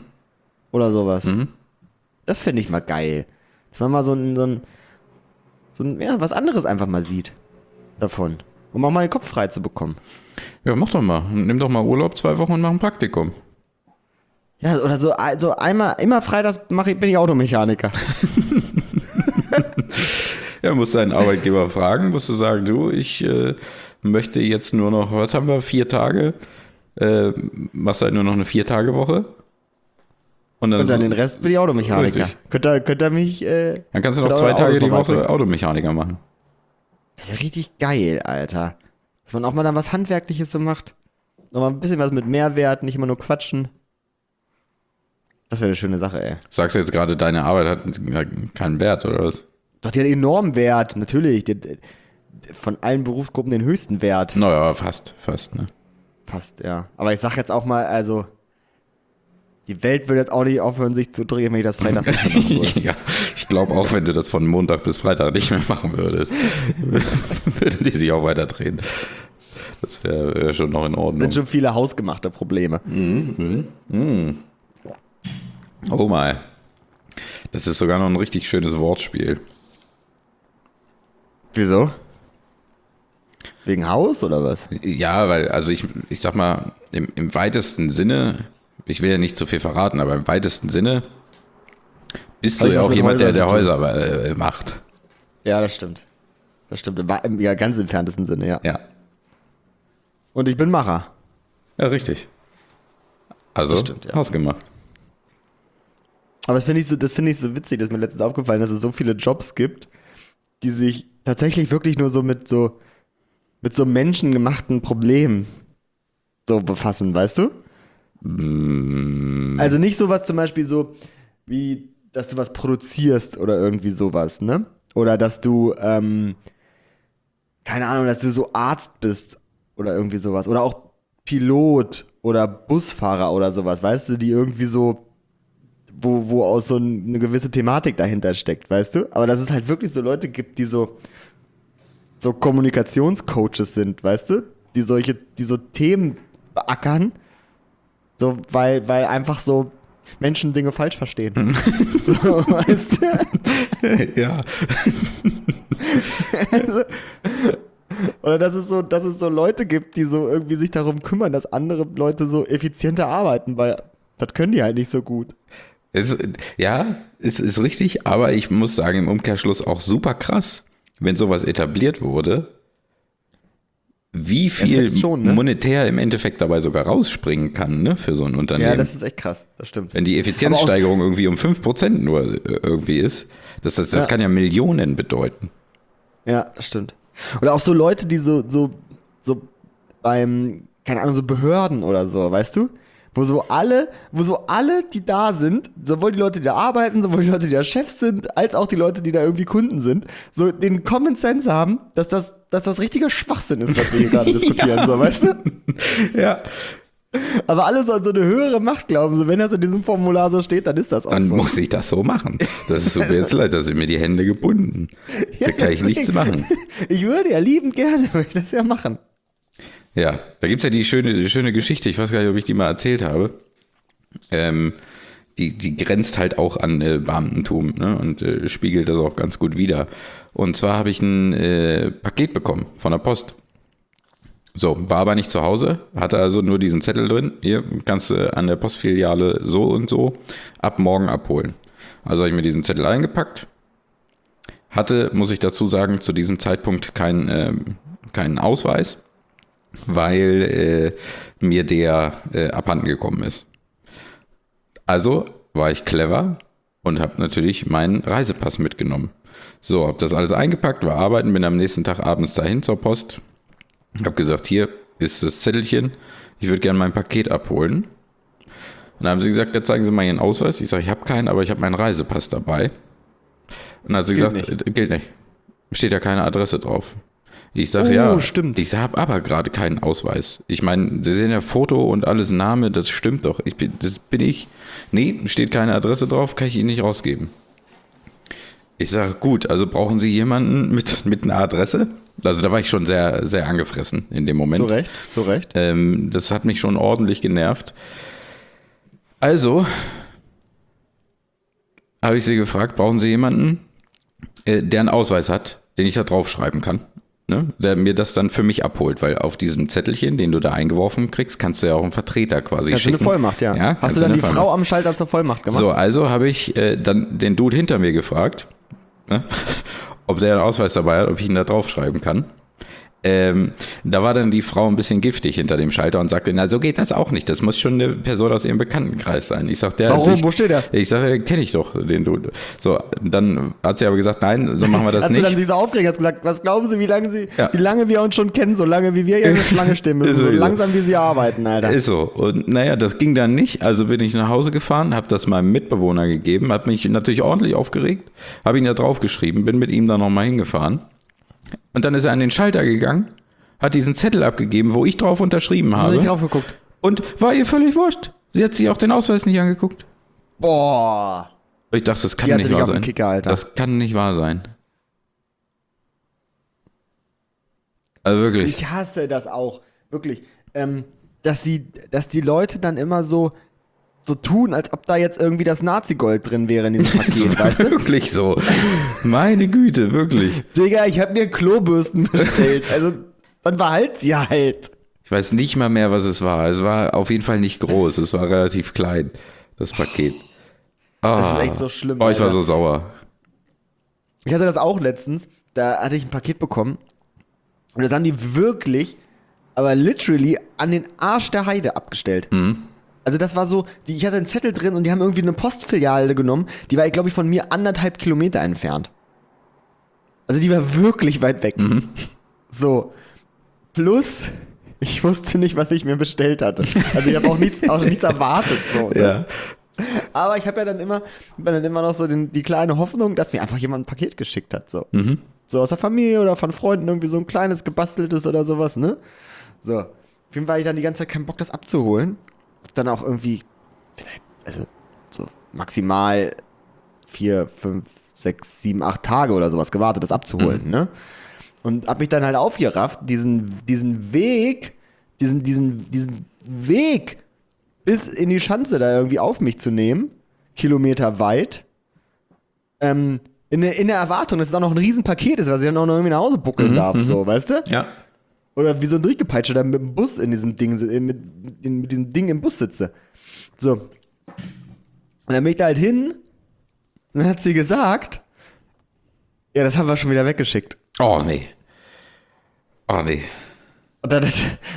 Oder sowas. Das finde ich mal geil. Dass man mal so was anderes einfach mal sieht davon. Um auch mal den Kopf frei zu bekommen. Ja, mach doch mal. Nimm doch mal Urlaub 2 Wochen und mach ein Praktikum. Ja, oder so einmal, immer freitags bin ich Automechaniker. Ja, musst deinen Arbeitgeber fragen, musst du sagen, du, ich möchte jetzt nur noch, was haben wir, 4 Tage? Machst halt nur noch eine 4-Tage-Woche. Und dann den Rest bin ich Automechaniker. Richtig. Könnt ihr mich... Dann kannst du noch 2 Tage die Woche Automechaniker machen. Das wäre richtig geil, Alter. Dass man auch mal dann was Handwerkliches so macht. Nochmal ein bisschen was mit Mehrwert, nicht immer nur quatschen. Das wäre eine schöne Sache, ey. Sagst du jetzt gerade, deine Arbeit hat keinen Wert, oder was? Doch, die hat enormen Wert, natürlich. Die hat von allen Berufsgruppen den höchsten Wert. Naja, fast, ne? Fast, ja. Aber ich sag jetzt auch mal, also, die Welt würde jetzt auch nicht aufhören, sich zu drehen, wenn ich das freitags nicht mehr machen würde. Ja, ich glaube auch, wenn du das von Montag bis Freitag nicht mehr machen würdest, würde die sich auch weiter drehen. Das wäre schon noch in Ordnung. Das sind schon viele hausgemachte Probleme. Oh my. Das ist sogar noch ein richtig schönes Wortspiel. Wieso? Wegen Haus oder was? Ja, weil, also ich sag mal, im weitesten Sinne, ich will ja nicht zu viel verraten, aber im weitesten Sinne bist du ja auch jemand, der Häuser macht. Ja, das stimmt. Das stimmt. Im ganz entferntesten Sinne, ja. Ja. Und ich bin Macher. Ja, richtig. Also, Das stimmt, ja. Hausgemacht. Aber das finde ich so witzig, dass mir letztens aufgefallen, dass es so viele Jobs gibt, die sich tatsächlich wirklich nur so mit so menschengemachten Problemen so befassen, weißt du? Also nicht sowas zum Beispiel so, wie, dass du was produzierst oder irgendwie sowas, ne? Oder dass du, keine Ahnung, dass du so Arzt bist oder irgendwie sowas. Oder auch Pilot oder Busfahrer oder sowas, weißt du, die irgendwie so, wo auch so eine gewisse Thematik dahinter steckt, weißt du? Aber dass es halt wirklich so Leute gibt, die so Kommunikationscoaches sind, weißt du? Die so Themen beackern, so, weil einfach so Menschen Dinge falsch verstehen. So, weißt du? Ja. Also, oder dass es so Leute gibt, die so irgendwie sich darum kümmern, dass andere Leute so effizienter arbeiten, weil das können die halt nicht so gut. Es ist richtig, aber ich muss sagen, im Umkehrschluss auch super krass, wenn sowas etabliert wurde, wie viel schon, ne? monetär im Endeffekt dabei sogar rausspringen kann, ne, für so ein Unternehmen. Ja, das ist echt krass, das stimmt. Wenn die Effizienzsteigerung irgendwie um 5% nur irgendwie ist, das kann ja Millionen bedeuten. Ja, das stimmt. Oder auch so Leute, die so beim, keine Ahnung, so Behörden oder so, weißt du? Wo so alle, die da sind, sowohl die Leute, die da arbeiten, sowohl die Leute, die da Chefs sind, als auch die Leute, die da irgendwie Kunden sind, so den Common Sense haben, dass das richtiger Schwachsinn ist, was wir hier gerade diskutieren, so, weißt du? Ja. Aber alle so an so eine höhere Macht glauben, so wenn das in diesem Formular so steht, dann ist das auch dann so. Dann muss ich das so machen. Das ist so mir jetzt leid, da sind mir die Hände gebunden. Ja, da kann ich nichts machen. Ich würde ja liebend gerne, würde ich das ja machen. Ja, da gibt es ja die schöne Geschichte, ich weiß gar nicht, ob ich die mal erzählt habe. Die grenzt halt auch an Beamtentum, ne, und spiegelt das auch ganz gut wider. Und zwar habe ich ein Paket bekommen von der Post. So, war aber nicht zu Hause, hatte also nur diesen Zettel drin. Hier kannst du an der Postfiliale so und so ab morgen abholen. Also habe ich mir diesen Zettel eingepackt. Hatte, muss ich dazu sagen, zu diesem Zeitpunkt keinen Ausweis, weil mir der abhanden gekommen ist. Also war ich clever und habe natürlich meinen Reisepass mitgenommen. So, habe das alles eingepackt, war arbeiten, bin am nächsten Tag abends dahin zur Post. Habe gesagt, hier ist das Zettelchen, ich würde gerne mein Paket abholen. Und dann haben sie gesagt, jetzt zeigen Sie mal Ihren Ausweis. Ich sage, ich habe keinen, aber ich habe meinen Reisepass dabei. Und dann hat sie gesagt, gilt nicht. Steht ja keine Adresse drauf. Ich sage, stimmt. Ich habe aber gerade keinen Ausweis. Ich meine, Sie sehen ja Foto und alles Name, das stimmt doch. Das bin ich. Nee, steht keine Adresse drauf, kann ich Ihnen nicht rausgeben. Ich sage, gut, also brauchen Sie jemanden mit einer Adresse? Also da war ich schon sehr, sehr angefressen in dem Moment. Zu Recht. Das hat mich schon ordentlich genervt. Also habe ich sie gefragt, brauchen Sie jemanden, der einen Ausweis hat, den ich da draufschreiben kann. Ne? Der mir das dann für mich abholt, weil auf diesem Zettelchen, den du da eingeworfen kriegst, kannst du ja auch einen Vertreter quasi schicken. Hast du eine Vollmacht, ja. Hast du dann die Frau am Schalter zur Vollmacht gemacht? So, also habe ich dann den Dude hinter mir gefragt, ne? Ob der einen Ausweis dabei hat, ob ich ihn da draufschreiben kann. Da war dann die Frau ein bisschen giftig hinter dem Schalter und sagte, na, so geht das auch nicht. Das muss schon eine Person aus ihrem Bekanntenkreis sein. Ich sagte, warum? Wo steht das? Ich sage, kenne ich doch den Dude. So, dann hat sie aber gesagt, nein, so machen wir das nicht. Hat sie dann diese Aufregung hat gesagt, was glauben Sie, wie lange wir uns schon kennen, so lange wie wir hier in der Schlange stehen müssen, so langsam wie Sie arbeiten, Alter. Ist so. Und naja, das ging dann nicht. Also bin ich nach Hause gefahren, habe das meinem Mitbewohner gegeben, habe mich natürlich ordentlich aufgeregt, habe ihn da draufgeschrieben, bin mit ihm dann nochmal hingefahren. Und dann ist er an den Schalter gegangen, hat diesen Zettel abgegeben, wo ich drauf unterschrieben habe. Nicht drauf geguckt. Und war ihr völlig wurscht. Sie hat sich auch den Ausweis nicht angeguckt. Boah. Ich dachte, das kann nicht wahr sein. Kicker, Alter. Das kann nicht wahr sein. Also wirklich. Ich hasse das auch. Wirklich. Dass die Leute dann immer so tun, als ob da jetzt irgendwie das Nazi-Gold drin wäre in diesem Paket, weißt du? Wirklich so. Meine Güte, wirklich. Digga, ich habe mir Klobürsten bestellt. Also, dann behalt sie halt. Ich weiß nicht mal mehr, was es war. Es war auf jeden Fall nicht groß. Es war relativ klein, das Paket. Das ist echt so schlimm. Oh, ich war so sauer. Ich hatte das auch letztens. Da hatte ich ein Paket bekommen. Und das haben die wirklich, aber literally an den Arsch der Heide abgestellt. Mhm. Also das war so, ich hatte einen Zettel drin und die haben irgendwie eine Postfiliale genommen, die war, glaube ich, von mir 1,5 Kilometer entfernt. Also die war wirklich weit weg. Mhm. So. Plus, ich wusste nicht, was ich mir bestellt hatte. Also ich habe auch nichts erwartet. So, ne? Ja. Aber ich habe ja dann immer noch so die kleine Hoffnung, dass mir einfach jemand ein Paket geschickt hat. So. Mhm. So aus der Familie oder von Freunden irgendwie so ein kleines gebasteltes oder sowas, ne? So. Auf jeden Fall hatte ich dann die ganze Zeit keinen Bock, das abzuholen. Dann auch irgendwie, also so maximal 4, 5, 6, 7, 8 Tage oder sowas gewartet, das abzuholen, ne? Und hab mich dann halt aufgerafft, diesen Weg bis in die Schanze da irgendwie auf mich zu nehmen, kilometerweit, in der Erwartung, dass es auch noch ein Riesenpaket ist, was ich dann auch noch irgendwie nach Hause buckeln darf, so, weißt du? Ja. Oder wie so ein Durchgepeitschter, der mit dem Bus in diesem Ding, mit diesem Ding im Bus sitze. So. Und dann bin ich da halt hin und dann hat sie gesagt, ja, das haben wir schon wieder weggeschickt. Oh, nee. Oh, nee. Und dann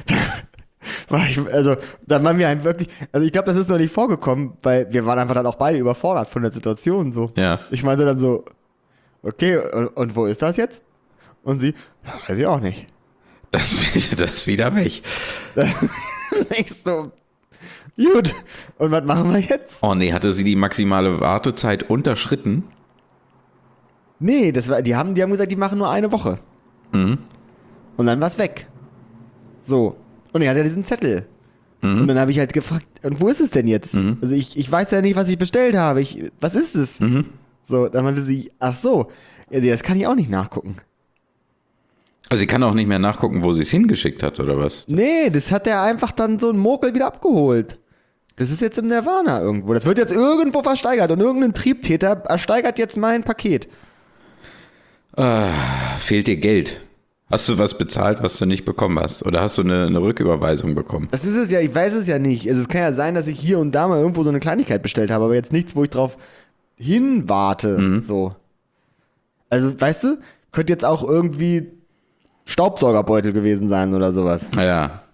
waren wir halt wirklich, also ich glaube, das ist noch nicht vorgekommen, weil wir waren einfach dann auch beide überfordert von der Situation, so. Ja. Ich meinte dann so, okay, und wo ist das jetzt? Und sie, ja, weiß ich auch nicht. Das ist wieder weg. Ich so, gut, und was machen wir jetzt? Oh nee, hatte sie die maximale Wartezeit unterschritten? Nee, die haben gesagt, die machen nur eine Woche. Mhm. Und dann war's weg. So. Und er hat ja diesen Zettel. Mhm. Und dann habe ich halt gefragt, und wo ist es denn jetzt? Mhm. Also ich weiß ja nicht, was ich bestellt habe. Was ist es? Mhm. So, dann meinte sie, ach so, ja, das kann ich auch nicht nachgucken. Also sie kann auch nicht mehr nachgucken, wo sie es hingeschickt hat, oder was? Nee, das hat er einfach dann so ein Mokel wieder abgeholt. Das ist jetzt im Nirvana irgendwo. Das wird jetzt irgendwo versteigert und irgendein Triebtäter ersteigert jetzt mein Paket. Fehlt dir Geld? Hast du was bezahlt, was du nicht bekommen hast? Oder hast du eine Rücküberweisung bekommen? Das ist es ja, ich weiß es ja nicht. Also es kann ja sein, dass ich hier und da mal irgendwo so eine Kleinigkeit bestellt habe, aber jetzt nichts, wo ich drauf hinwarte. So. Also, weißt du, könnte jetzt auch irgendwie Staubsaugerbeutel gewesen sein oder sowas. Ja.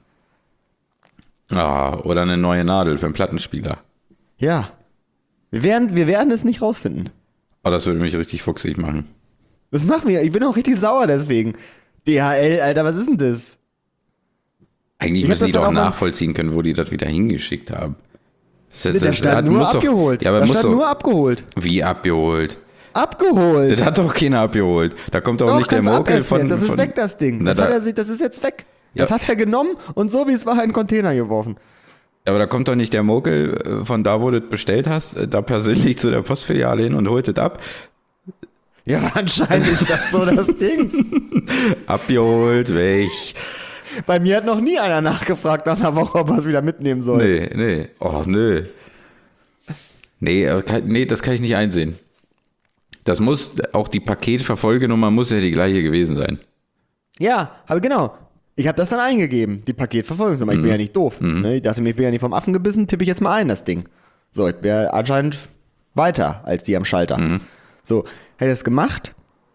Oder eine neue Nadel für einen Plattenspieler. Ja. Wir werden es nicht rausfinden. Oh, das würde mich richtig fuchsig machen. Das machen wir. Ich bin auch richtig sauer deswegen. DHL, Alter, was ist denn das? Eigentlich müssen die doch nachvollziehen können, wo die das wieder hingeschickt haben. Da stand nur abgeholt. Ja, aber da stand nur abgeholt. Wie abgeholt? Abgeholt. Das hat doch keiner abgeholt. Da kommt doch nicht der Mokel von... Das ist weg, das Ding. Das ist jetzt weg. Ja. Das hat er genommen und so wie es war in einen Container geworfen. Aber da kommt doch nicht der Mokel von da, wo du das bestellt hast, da persönlich zu der Postfiliale hin und holt das ab. Ja, anscheinend ist das so das Ding. Abgeholt, weg. Bei mir hat noch nie einer nachgefragt nach einer Woche, ob er es wieder mitnehmen soll. Nee. Oh, nö. Nee, das kann ich nicht einsehen. Das muss, auch die Paketverfolgenummer muss ja die gleiche gewesen sein. Ja, aber genau. Ich habe das dann eingegeben, die Paketverfolgungsnummer. Ich bin ja nicht doof. Ne? Ich dachte mir, ich bin ja nicht vom Affen gebissen, tippe ich jetzt mal ein, das Ding. So, ich wäre anscheinend weiter als die am Schalter. So, hätte ich das gemacht.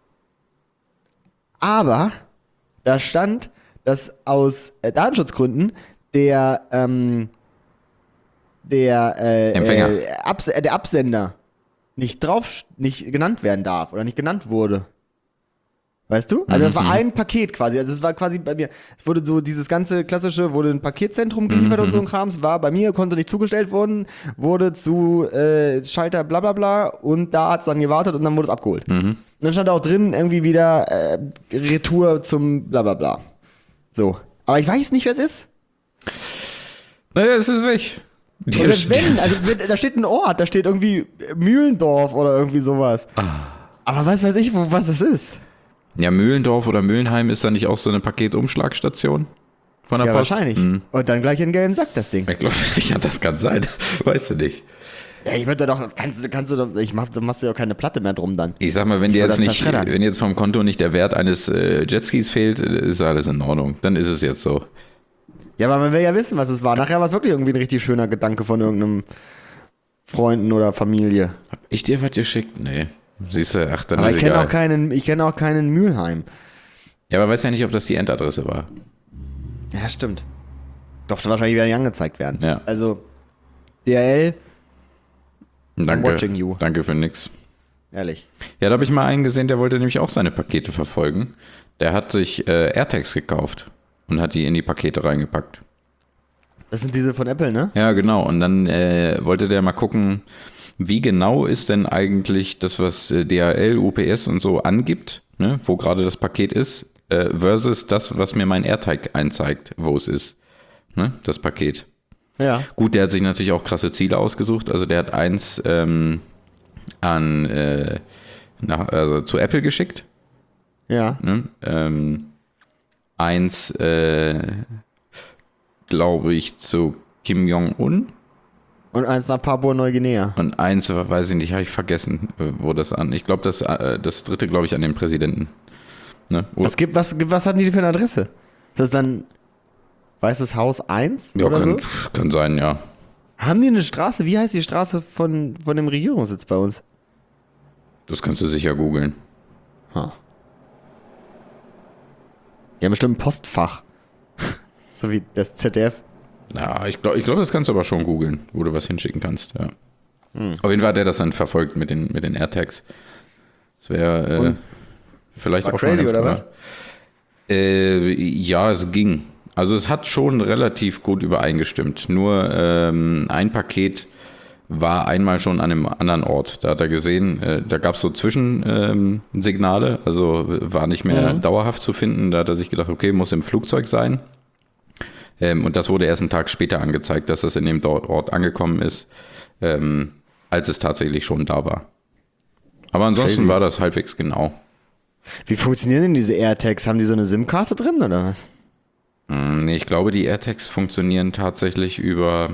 Aber da stand, dass aus Datenschutzgründen der Absender nicht genannt werden darf oder nicht genannt wurde. Weißt du? Also das war ein Paket quasi. Also es war quasi bei mir, es wurde so dieses ganze klassische, wurde ein Paketzentrum geliefert und so ein Krams, war bei mir, konnte nicht zugestellt worden, wurde zu Schalter bla bla bla und da hat es dann gewartet und dann wurde es abgeholt. Und dann stand auch drin irgendwie wieder Retour zum bla bla bla. So. Aber ich weiß nicht, wer es ist. Naja, es ist weg. Also da steht ein Ort, da steht irgendwie Mühlendorf oder irgendwie sowas. Aber was weiß ich, was das ist. Ja, Mühlendorf oder Mühlenheim ist da nicht auch so eine Paketumschlagstation von der Ja, Post? wahrscheinlich. Und dann gleich in den gelben Sack, das Ding. Ich glaube, ja, das kann sein. Weißt du nicht. Ja, ich würde da doch, kannst du doch, machst du ja auch keine Platte mehr drum dann. Ich sag mal, wenn jetzt vom Konto nicht der Wert eines Jetskis fehlt, ist alles in Ordnung. Dann ist es jetzt so. Ja, aber man will ja wissen, was es war. Nachher war es wirklich irgendwie ein richtig schöner Gedanke von irgendeinem Freunden oder Familie. Hab ich dir was geschickt? Nee. Siehst du, ach, dann Aber ist ich egal. kenne auch keinen Mülheim. Ja, aber weiß ja nicht, ob das die Endadresse war. Ja, stimmt. Durfte wahrscheinlich wieder nicht angezeigt werden. Ja. Also, DHL, Danke. watching you. Danke für nix. Ehrlich. Ja, da habe ich mal einen gesehen, der wollte nämlich auch seine Pakete verfolgen. Der hat sich AirTags gekauft und hat die in die Pakete reingepackt. Das sind diese von Apple, ne? Ja, genau. Und dann wollte der mal gucken, wie genau ist denn eigentlich das, was DHL, UPS und so angibt, ne, wo gerade das Paket ist, versus das, was mir mein AirTag einzeigt, wo es ist, ne, das Paket. Ja. Gut, der hat sich natürlich auch krasse Ziele ausgesucht. Also der hat eins zu Apple geschickt. Ja. Ne? Eins, glaube ich, zu Kim Jong-un. Und eins nach Papua-Neuguinea. Und eins, weiß ich nicht, habe ich vergessen, wo das an. Ich glaube, das dritte, glaube ich, an den Präsidenten. Ne? Was haben die für eine Adresse? Ist das dann Weißes Haus 1? Ja, oder so? kann sein, ja. Haben die eine Straße? Wie heißt die Straße von dem Regierungssitz bei uns? Das kannst du sicher googeln. Huh. Die haben bestimmt ein Postfach. So wie das ZDF. Ja, ich glaube, das kannst du aber schon googeln, wo du was hinschicken kannst, ja. Auf jeden Fall hat er das dann verfolgt mit den AirTags. Das wäre vielleicht war auch crazy, mal ganz oder was? Ja, es ging. Also es hat schon relativ gut übereingestimmt. Nur ein Paket war einmal schon an einem anderen Ort. Da hat er gesehen, da gab es so Zwischensignale, also war nicht mehr dauerhaft zu finden. Da hat er sich gedacht, okay, muss im Flugzeug sein. Und das wurde erst einen Tag später angezeigt, dass das in dem Ort angekommen ist, als es tatsächlich schon da war. Aber ansonsten Crazy. war das halbwegs genau. Wie funktionieren denn diese AirTags? Haben die so eine SIM-Karte drin, oder was? Nee, ich glaube, die AirTags funktionieren tatsächlich über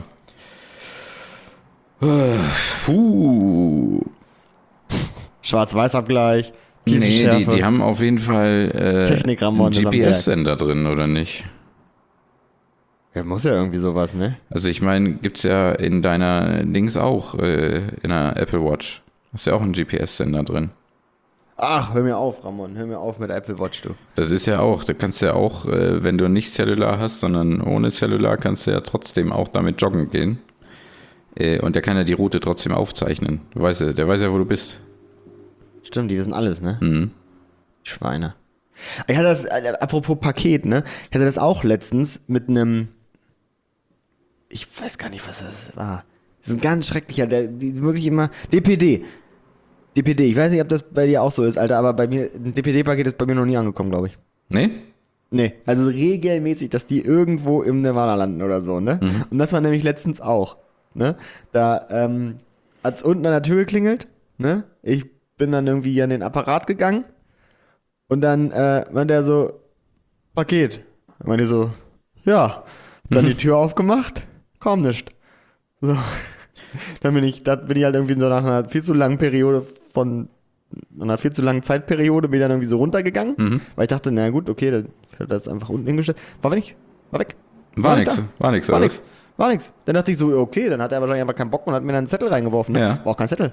Schwarz-Weiß-Abgleich, Nee, Tiefenschärfe. die haben auf jeden Fall einen Technik-Ramon ist am Werk. GPS-Sender drin, oder nicht? Ja, muss ja irgendwie sowas, ne? Also ich meine, gibt's ja in deiner Dings auch, in der Apple Watch. Hast ja auch einen GPS-Sender drin. Ach, hör mir auf, Ramon. Hör mir auf mit der Apple Watch, du. Das ist ja auch, da kannst du ja auch, wenn du nicht Cellular hast, sondern ohne Cellular, kannst du ja trotzdem auch damit joggen gehen. Und der kann ja die Route trotzdem aufzeichnen. Der weiß ja, wo du bist. Stimmt, die wissen alles, ne? Mhm. Schweine. Ich hatte das, apropos Paket, ne? Ich hatte das auch letztens mit einem, ich weiß gar nicht, was das war. Das ist ein ganz schrecklicher, die wirklich immer, DPD, ich weiß nicht, ob das bei dir auch so ist, Alter, aber bei mir, ein DPD-Paket ist bei mir noch nie angekommen, glaube ich. Nee? Nee, also regelmäßig, dass die irgendwo im Nirvana landen oder so, ne? Und das war nämlich letztens auch, ne? Da hat's unten an der Tür geklingelt, ne? Ich bin dann irgendwie an den Apparat gegangen und dann meinte er so, Paket. Dann meinte ich so, ja. Dann die Tür aufgemacht, kaum nicht. So. Dann bin ich halt irgendwie so nach einer viel zu langen Periode von einer viel zu langen Zeitperiode bin ich dann irgendwie so runtergegangen, weil ich dachte, na gut, okay, dann hat das einfach unten hingestellt. War weg. War nix, War nix. Dann dachte ich so, okay, dann hat er wahrscheinlich einfach keinen Bock und hat mir dann einen Zettel reingeworfen. Ne? Ja. War auch kein Zettel.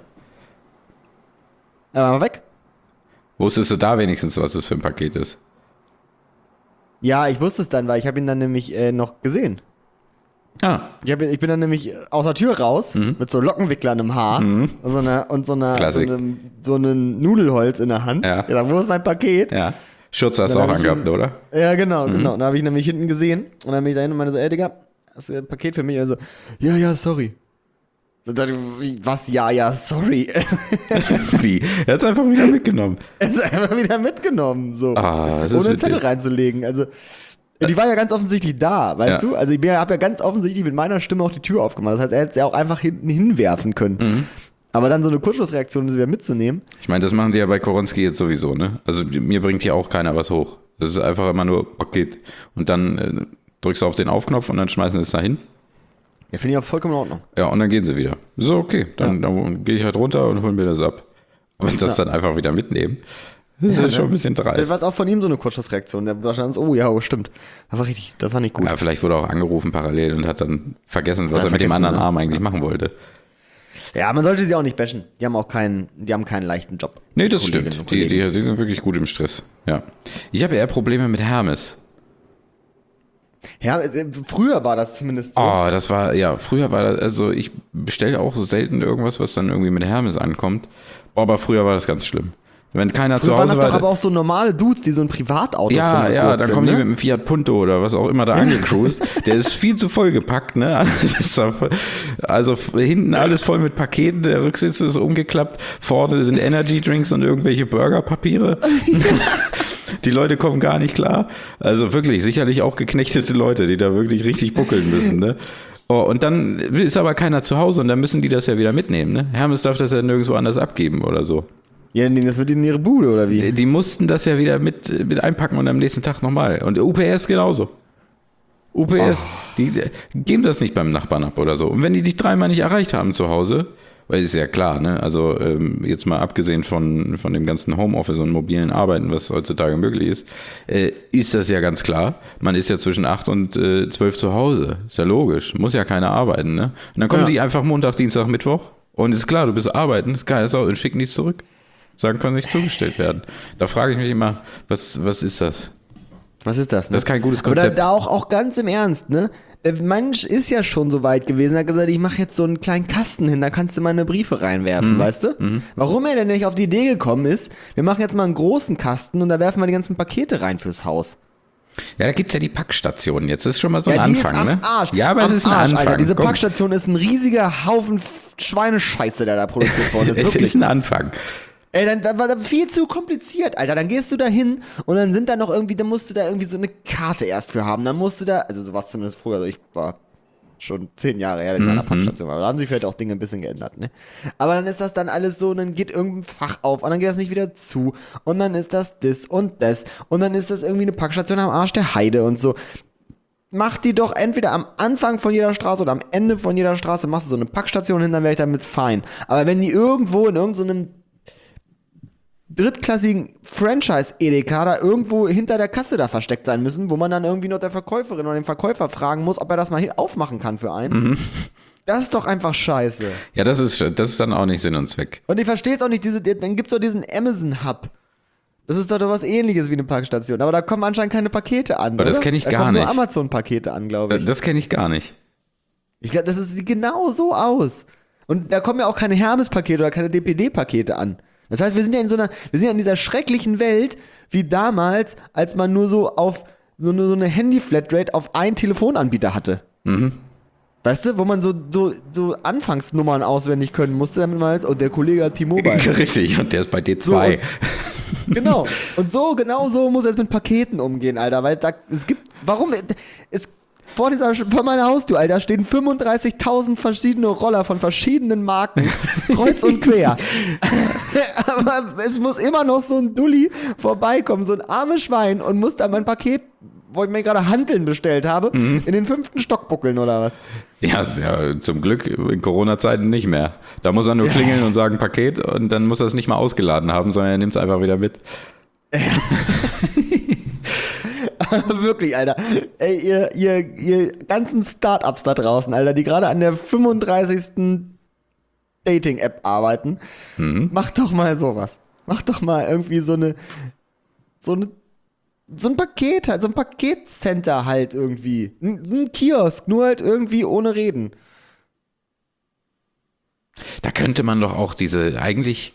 Er war weg. Wusstest du da wenigstens, was das für ein Paket ist? Ja, ich wusste es dann, weil ich habe ihn dann nämlich noch gesehen. Ah. Ich bin dann nämlich aus der Tür raus mit so Lockenwicklern im Haar und so einem Nudelholz in der Hand. Ja. Ich dachte, wo ist mein Paket? Ja. Schutz hast du auch angehabt, oder? Ja, genau. Und da habe ich nämlich hinten gesehen und dann bin ich da hin und meinte so, ey Digga, hast du ein Paket für mich? Also, ja, sorry. Was? Ja, sorry. Wie? Er hat es einfach wieder mitgenommen. Er ist einfach wieder mitgenommen, so. Das ist ohne einen witzig. Zettel reinzulegen. Also, die war ja ganz offensichtlich da, weißt du? Also, ich habe ja ganz offensichtlich mit meiner Stimme auch die Tür aufgemacht. Das heißt, er hätte es ja auch einfach hinten hinwerfen können. Aber dann so eine Kurzschlussreaktion, das wieder mitzunehmen. Ich meine, das machen die ja bei Koronski jetzt sowieso, ne? Also mir bringt hier auch keiner was hoch. Das ist einfach immer nur Paket. Und dann drückst du auf den Aufknopf und dann schmeißen sie es dahin. Ja, finde ich auch vollkommen in Ordnung. Ja, und dann gehen sie wieder. So, okay, dann gehe ich halt runter und hole mir das ab. Aber das dann einfach wieder mitnehmen, das ist schon ein bisschen dreist. Das war auch von ihm so eine Kurzschlussreaktion. Der war schon so, oh ja, stimmt. Das war nicht gut. Ja, vielleicht wurde er auch angerufen parallel und hat dann vergessen, was er mit dem anderen Arm eigentlich machen wollte. Ja, man sollte sie auch nicht bashen. Die haben keinen leichten Job. Nee, das stimmt. Die sind wirklich gut im Stress. Ja. Ich habe eher Probleme mit Hermes. Ja, früher war das zumindest so. Früher war das, also ich bestelle auch selten irgendwas, was dann irgendwie mit Hermes ankommt. Aber früher war das ganz schlimm. Wenn keiner zu Hause waren das war. Doch aber auch so normale Dudes, die so ein Privatauto Ja, dann kommen die mit einem Fiat Punto oder was auch immer da angecruised. Der ist viel zu voll gepackt, ne? Also hinten alles voll mit Paketen, der Rücksitz ist umgeklappt, vorne sind Energy Drinks und irgendwelche Burgerpapiere. Die Leute kommen gar nicht klar. Also wirklich, sicherlich auch geknechtete Leute, die da wirklich richtig buckeln müssen, ne? Oh, und dann ist aber keiner zu Hause und dann müssen die das ja wieder mitnehmen, ne? Hermes darf das ja nirgendwo anders abgeben oder so. Ja, nehmen das mit in ihre Bude, oder wie? Die mussten das ja wieder mit einpacken und am nächsten Tag nochmal. Und UPS genauso. UPS, die geben das nicht beim Nachbarn ab oder so. Und wenn die dich dreimal nicht erreicht haben zu Hause, weil ist ja klar, ne? Also jetzt mal abgesehen von dem ganzen Homeoffice und mobilen Arbeiten, was heutzutage möglich ist, ist das ja ganz klar. Man ist ja zwischen 8 und 12 zu Hause. Ist ja logisch. Muss ja keiner arbeiten, ne? Und dann kommen die einfach Montag, Dienstag, Mittwoch und ist klar, du bist arbeiten, ist geil, und schicken nichts zurück. Sagen, kann nicht zugestellt werden. Da frage ich mich immer, was ist das? Was ist das, ne? Das ist kein gutes Konzept. Aber da auch ganz im Ernst, ne? Der Mensch ist ja schon so weit gewesen, er hat gesagt, ich mache jetzt so einen kleinen Kasten hin, da kannst du meine Briefe reinwerfen, weißt du? Warum er denn nicht auf die Idee gekommen ist, wir machen jetzt mal einen großen Kasten und da werfen wir die ganzen Pakete rein fürs Haus. Ja, da gibt es ja die Packstationen. Jetzt ist schon mal so ein die Anfang, ist am ne? Arsch. Ja, aber es ist ein Anfang. Alter, diese Packstation ist ein riesiger Haufen Schweinescheiße, der da produziert worden ist. Es ist ein Anfang. Ey, dann war das viel zu kompliziert, Alter. Dann gehst du da hin und dann sind da noch irgendwie, dann musst du da irgendwie so eine Karte erst für haben. Dann musst du da, also so war es zumindest früher, also ich war schon 10 Jahre her, dass ich in einer Packstation war. Da haben sich vielleicht auch Dinge ein bisschen geändert, ne? Aber dann ist das dann alles so und dann geht irgendein Fach auf und dann geht das nicht wieder zu und dann ist das und das und dann ist das irgendwie eine Packstation am Arsch der Heide und so. Mach die doch entweder am Anfang von jeder Straße oder am Ende von jeder Straße, machst du so eine Packstation hin, dann wäre ich damit fein. Aber wenn die irgendwo in irgendeinem drittklassigen Franchise-Edeka da irgendwo hinter der Kasse da versteckt sein müssen, wo man dann irgendwie noch der Verkäuferin oder den Verkäufer fragen muss, ob er das mal hier aufmachen kann für einen. Das ist doch einfach scheiße. Ja, das ist dann auch nicht Sinn und Zweck. Und ich verstehe es auch nicht, dann gibt es doch diesen Amazon-Hub. Das ist doch was Ähnliches wie eine Packstation, aber da kommen anscheinend keine Pakete an, aber das kenne ich gar nicht. Da kommen nur Amazon-Pakete an, glaube ich. Das kenne ich gar nicht. Ich glaube, das sieht genau so aus. Und da kommen ja auch keine Hermes-Pakete oder keine DPD-Pakete an. Das heißt, wir sind ja in dieser schrecklichen Welt, wie damals, als man nur so auf so eine Handy-Flatrate auf einen Telefonanbieter hatte. Weißt du, wo man so Anfangsnummern auswendig können musste, damit man weiß, oh, der Kollege hat T-Mobile. Richtig, und der ist bei D2. So, genau. Und genau so muss er jetzt mit Paketen umgehen, Alter, weil vor meiner Haustür, Alter, stehen 35.000 verschiedene Roller von verschiedenen Marken, kreuz und quer. Aber es muss immer noch so ein Dulli vorbeikommen, so ein armes Schwein und muss dann mein Paket, wo ich mir gerade Hanteln bestellt habe, in den 5. Stock buckeln oder was? Ja, zum Glück in Corona-Zeiten nicht mehr. Da muss er nur klingeln und sagen Paket und dann muss er es nicht mal ausgeladen haben, sondern er nimmt es einfach wieder mit. Aber wirklich, Alter. Ey, ihr ganzen Startups da draußen, Alter, die gerade an der 35. Dating-App arbeiten, macht doch mal sowas. Macht doch mal irgendwie so ein Paket, halt, so ein Paketcenter halt irgendwie. Ein Kiosk, nur halt irgendwie ohne Reden. Da könnte man doch auch diese eigentlich...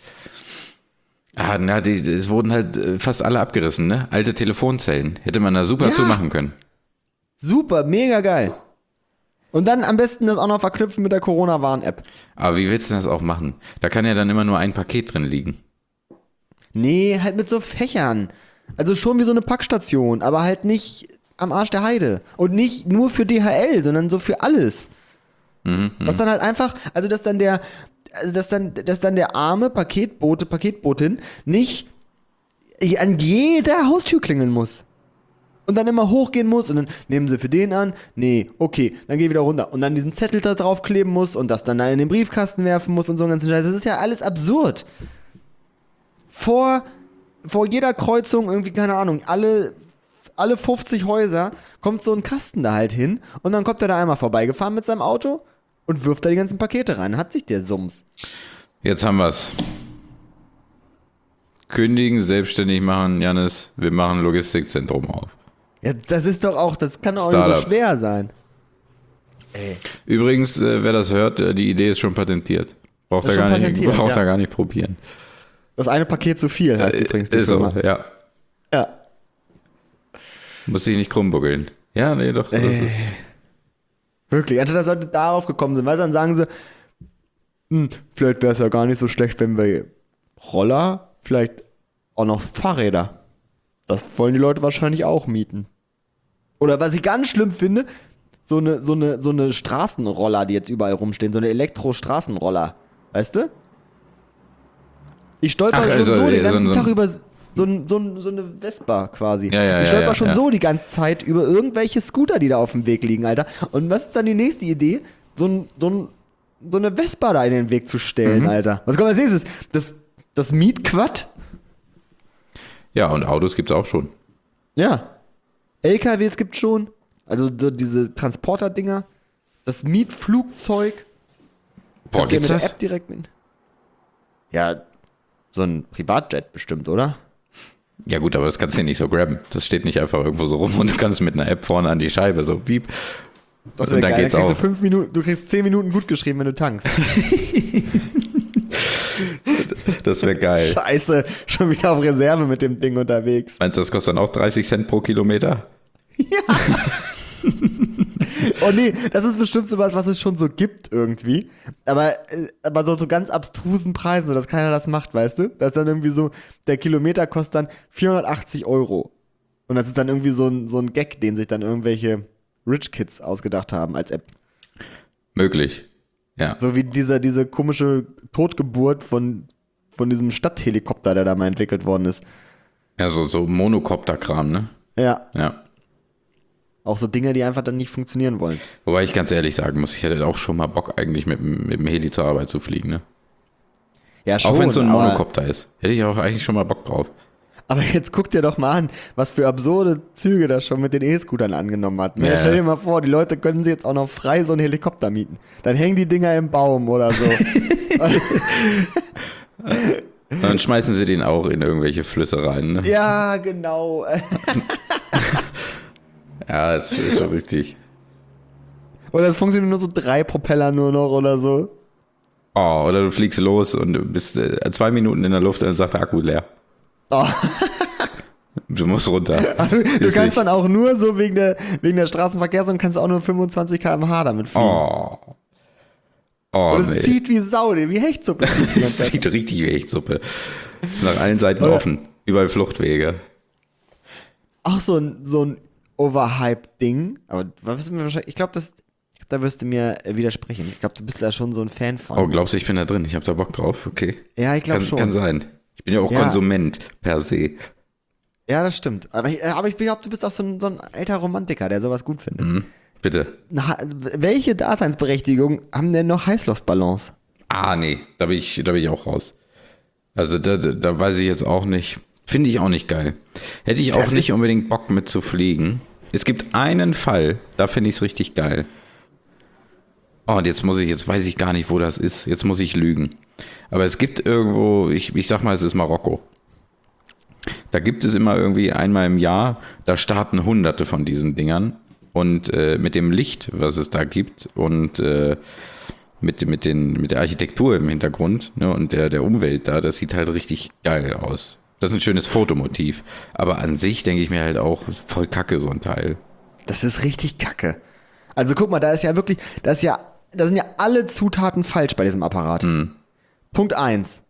es wurden halt fast alle abgerissen, ne? Alte Telefonzellen. Hätte man da super zumachen können. Super, mega geil. Und dann am besten das auch noch verknüpfen mit der Corona-Warn-App. Aber wie willst du das auch machen? Da kann ja dann immer nur ein Paket drin liegen. Nee, halt mit so Fächern. Also schon wie so eine Packstation, aber halt nicht am Arsch der Heide. Und nicht nur für DHL, sondern so für alles. Was dann halt einfach, also dass dann der arme Paketbotin nicht an jeder Haustür klingeln muss. Und dann immer hochgehen muss und dann nehmen sie für den an. Nee, okay, dann geh wieder runter. Und dann diesen Zettel da drauf kleben muss und das dann in den Briefkasten werfen muss und so einen ganzen Scheiß. Das ist ja alles absurd. Vor jeder Kreuzung irgendwie, keine Ahnung, alle 50 Häuser kommt so ein Kasten da halt hin und dann kommt er da einmal vorbeigefahren mit seinem Auto und wirft da die ganzen Pakete rein. Hat sich der Sums. Jetzt haben wir's. Kündigen, selbstständig machen, Jannis, wir machen ein Logistikzentrum auf. Ja, das kann auch nicht so schwer sein. Ey. Übrigens, wer das hört, die Idee ist schon patentiert. Braucht er gar nicht probieren. Das eine Paket zu viel, heißt übrigens die Firma. So, ja. Ja. Muss ich nicht krummbuckeln. Ja, nee, doch. Das ist wirklich, anstatt dass Leute darauf gekommen sind, weil dann sagen sie, vielleicht wäre es ja gar nicht so schlecht, wenn wir Roller, vielleicht auch noch Fahrräder. Das wollen die Leute wahrscheinlich auch mieten. Oder was ich ganz schlimm finde, so eine Straßenroller, die jetzt überall rumstehen, so eine Elektro-Straßenroller. Weißt du? Ich stolper so den ganzen Tag über so eine Vespa quasi. Ich stolper schon so die ganze Zeit über irgendwelche Scooter, die da auf dem Weg liegen, Alter. Und was ist dann die nächste Idee? So eine Vespa da in den Weg zu stellen, Alter. Was kommt als nächstes? Das Mietquad? Ja, und Autos gibt's auch schon. Ja. LKWs gibt's schon. Also so diese Transporter-Dinger. Das Mietflugzeug. Boah, gibt's ja mit das? der App direkt mit. Ja, so ein Privatjet bestimmt, oder? Ja gut, aber das kannst du nicht so grabben. Das steht nicht einfach irgendwo so rum und du kannst mit einer App vorne an die Scheibe so piep. Das wäre geil, dann kriegst du 5 Minuten, du kriegst 10 Minuten gut geschrieben, wenn du tankst. Das wäre geil. Scheiße, schon wieder auf Reserve mit dem Ding unterwegs. Meinst du, das kostet dann auch 30 Cent pro Kilometer? Ja. Oh nee, das ist bestimmt sowas, was es schon so gibt irgendwie. Aber so ganz abstrusen Preisen, so dass keiner das macht, weißt du? Das ist dann irgendwie so, der Kilometer kostet dann 480 €. Und das ist dann irgendwie so ein Gag, den sich dann irgendwelche Rich Kids ausgedacht haben als App. Möglich, ja. So wie diese komische Totgeburt von diesem Stadthelikopter, der da mal entwickelt worden ist. Ja, so Monokopter-Kram, ne? Ja. Ja. Auch so Dinge, die einfach dann nicht funktionieren wollen. Wobei ich ganz ehrlich sagen muss, ich hätte auch schon mal Bock eigentlich mit dem Heli zur Arbeit zu fliegen, ne? Ja, schon. Auch wenn es so ein Monokopter ist. Hätte ich auch eigentlich schon mal Bock drauf. Aber jetzt guck dir doch mal an, was für absurde Züge das schon mit den E-Scootern angenommen hat. Ja. Stell dir mal vor, die Leute können sich jetzt auch noch frei so einen Helikopter mieten. Dann hängen die Dinger im Baum oder so. Dann schmeißen sie den auch in irgendwelche Flüsse rein, ne? Ja, genau. Ja, das ist schon richtig. Oder es funktionieren nur so 3 Propeller nur noch oder so. Oh, oder du fliegst los und bist 2 Minuten in der Luft und dann sagt der Akku leer. Oh. Du musst runter. Du kannst dann auch nur so wegen der Straßenverkehrsordnung kannst du auch nur 25 km/h damit fliegen. Oh, und es zieht wie Sau, wie Hechtsuppe. Es zieht richtig wie Hechtsuppe. Nach allen Seiten offen. Überall Fluchtwege. Auch so ein Overhype-Ding. Aber ich glaube, da wirst du mir widersprechen. Ich glaube, du bist da schon so ein Fan von. Oh, glaubst du, ich bin da drin? Ich habe da Bock drauf? Okay. Ja, ich glaube schon. Kann sein. Ich bin ja auch Konsument per se. Ja, das stimmt. Aber ich glaube, du bist auch so ein alter Romantiker, der sowas gut findet. Bitte. Welche Daseinsberechtigung haben denn noch Heißluftballons? Nee, da bin ich auch raus. Also da weiß ich jetzt auch nicht. Finde ich auch nicht geil. Hätte ich auch nicht unbedingt Bock mit zu fliegen. Es gibt einen Fall, da finde ich es richtig geil. Oh, und jetzt weiß ich gar nicht, wo das ist. Jetzt muss ich lügen. Aber es gibt irgendwo, ich sag mal, es ist Marokko. Da gibt es immer irgendwie einmal im Jahr, da starten Hunderte von diesen Dingern. Und mit dem Licht, was es da gibt und mit der Architektur im Hintergrund, ne, und der Umwelt da, das sieht halt richtig geil aus. Das ist ein schönes Fotomotiv. Aber an sich denke ich mir halt auch, voll kacke so ein Teil. Das ist richtig kacke. Also guck mal, da sind ja alle Zutaten falsch bei diesem Apparat. Punkt 1.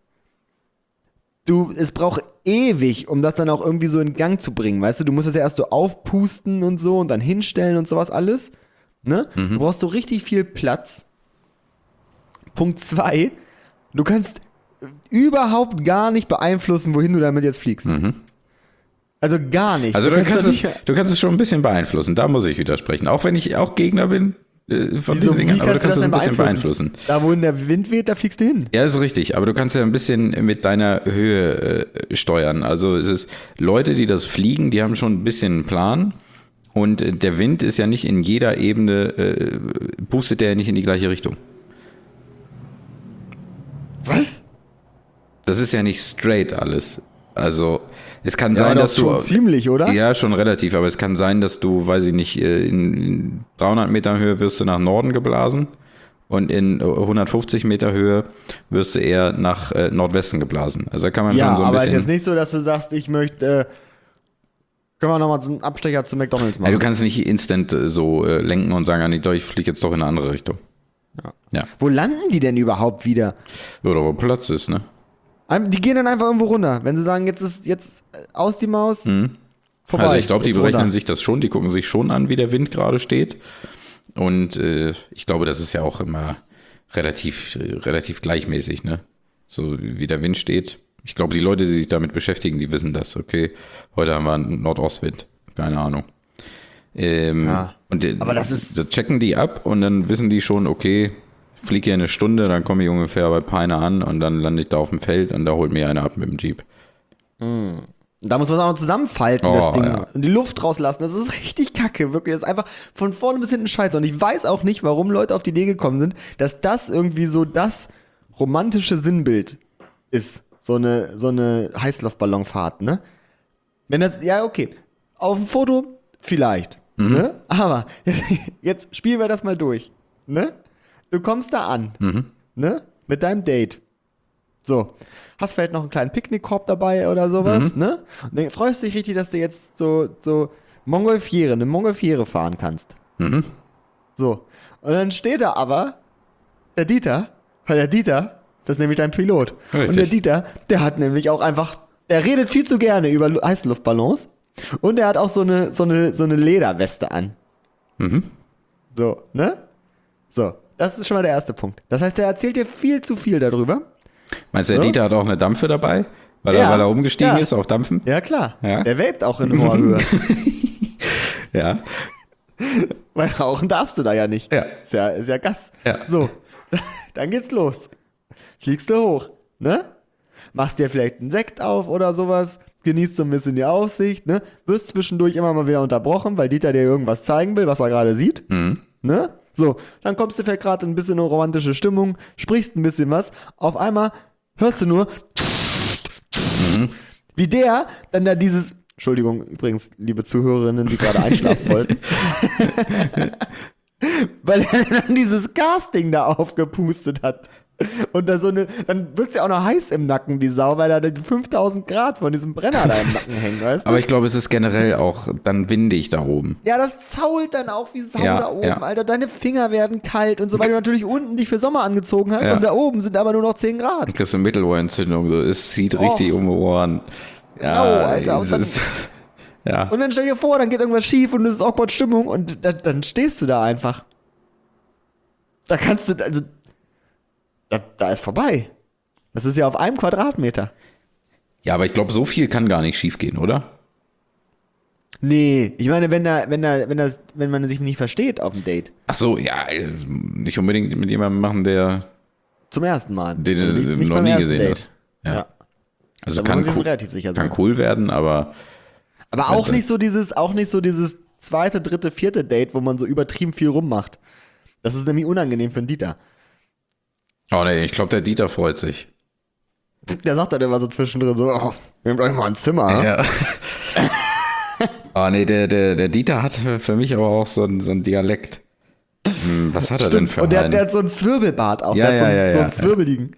Es braucht ewig, um das dann auch irgendwie so in Gang zu bringen, weißt du? Du musst das ja erst so aufpusten und so und dann hinstellen und sowas alles. Ne? Du brauchst so richtig viel Platz. Punkt 2. Du kannst überhaupt gar nicht beeinflussen, wohin du damit jetzt fliegst. Also gar nicht. Also du kannst es schon ein bisschen beeinflussen, da muss ich widersprechen. Auch wenn ich auch Gegner bin von diesen Dingern, aber du kannst es ein bisschen beeinflussen. Da, wo der Wind weht, da fliegst du hin. Ja, ist richtig, aber du kannst ja ein bisschen mit deiner Höhe steuern. Also es ist Leute, die das fliegen, die haben schon ein bisschen einen Plan. Und der Wind ist ja nicht in jeder Ebene, pustet der ja nicht in die gleiche Richtung. Was? Das ist ja nicht straight alles. Also es kann sein, dass du... schon ziemlich, oder? Ja, schon relativ, aber es kann sein, dass du, weiß ich nicht, in 300 Meter Höhe wirst du nach Norden geblasen und in 150 Meter Höhe wirst du eher nach Nordwesten geblasen. Also da kann man schon so ein bisschen... Ja, aber es ist jetzt nicht so, dass du sagst, ich möchte... können wir nochmal so einen Abstecher zu McDonald's machen? Ja, du kannst nicht instant so lenken und sagen, ich fliege jetzt doch in eine andere Richtung. Ja. Wo landen die denn überhaupt wieder? Oder wo Platz ist, ne? Die gehen dann einfach irgendwo runter. Wenn sie sagen, jetzt aus die Maus, vorbei. Also ich glaube, die berechnen sich das schon, die gucken sich schon an, wie der Wind gerade steht. Und ich glaube, das ist ja auch immer relativ gleichmäßig, ne? So wie der Wind steht. Ich glaube, die Leute, die sich damit beschäftigen, die wissen das. Okay, heute haben wir einen Nordostwind. Keine Ahnung. Aber das checken die ab und dann wissen die schon, okay, fliege hier eine Stunde, dann komme ich ungefähr bei Peine an und dann lande ich da auf dem Feld und da holt mir einer ab mit dem Jeep. Da muss man es auch noch zusammenfalten, das Ding. Ja. Und die Luft rauslassen. Das ist richtig kacke, wirklich. Das ist einfach von vorne bis hinten scheiße. Und ich weiß auch nicht, warum Leute auf die Idee gekommen sind, dass das irgendwie so das romantische Sinnbild ist. So eine Heißluftballonfahrt, ne? Wenn das, ja, okay. Auf dem Foto vielleicht, ne? Aber jetzt spielen wir das mal durch, ne? Du kommst da an, ne? Mit deinem Date. So. Hast vielleicht noch einen kleinen Picknickkorb dabei oder sowas, ne? Und dann freust du dich richtig, dass du jetzt so eine Montgolfiere fahren kannst. So. Und dann steht da aber der Dieter, weil der Dieter, das ist nämlich dein Pilot. Richtig. Und der Dieter, der hat nämlich auch einfach, der redet viel zu gerne über Heißluftballons und der hat auch so eine Lederweste an. So, ne? So. Das ist schon mal der erste Punkt. Das heißt, der erzählt dir viel zu viel darüber. Meinst du, der Dieter hat auch eine Dampfe dabei? Weil er umgestiegen ist auf Dampfen? Ja, klar. Ja. Der vapet auch in hoher Höhe. Ja. Weil rauchen darfst du da ja nicht. Ja. Ist ja Gas. Ja. So, dann geht's los. Fliegst du hoch, ne? Machst dir vielleicht einen Sekt auf oder sowas. Genießt so ein bisschen die Aussicht, ne? Wirst zwischendurch immer mal wieder unterbrochen, weil Dieter dir irgendwas zeigen will, was er gerade sieht. Ne? So, dann kommst du vielleicht gerade ein bisschen in romantische Stimmung, sprichst ein bisschen was, auf einmal hörst du nur wie der dann da dieses, Entschuldigung übrigens, liebe Zuhörerinnen, die gerade einschlafen wollten, weil er dann dieses Casting da aufgepustet hat. Und da dann wird's ja auch noch heiß im Nacken, die Sau, weil da 5000 Grad von diesem Brenner da im Nacken hängen, weißt du? Aber ich glaube, es ist generell auch dann windig da oben. Ja, das zault dann auch wie Sau da oben, Alter. Deine Finger werden kalt und so, weil du natürlich unten dich für Sommer angezogen hast und da oben sind aber nur noch 10 Grad. Du kriegst eine Mittelohrentzündung, so. Es zieht richtig um die Ohren. Genau, Alter. Und dann, und dann stell dir vor, dann geht irgendwas schief und es ist awkward Stimmung und dann stehst du da einfach. Da kannst du, also da ist vorbei. Das ist ja auf 1 Quadratmeter. Ja, aber ich glaube, so viel kann gar nicht schief gehen, oder? Nee, ich meine, wenn man sich nicht versteht auf dem Date. Ach so, ja, nicht unbedingt mit jemandem machen, der Zum ersten Mal. den Also du nicht noch beim nie ersten gesehen Date. hast. Ja. Ja. Also Da muss man sich relativ sicher sein. kann cool werden, aber Aber auch nicht so dieses zweite, dritte, vierte Date, wo man so übertrieben viel rummacht. Das ist nämlich unangenehm für den Dieter. oh nee, ich glaube, der Dieter freut sich. Der sagt dann immer so zwischendrin so, oh, nehmt euch mal ein Zimmer. Ne? Ja. Oh nee, der Dieter hat für mich aber auch so ein Dialekt. Was hat er denn für Und der einen? hat so einen Zwirbelbart auch. Ja, der hat ja, so ja, einen Zwirbeligen.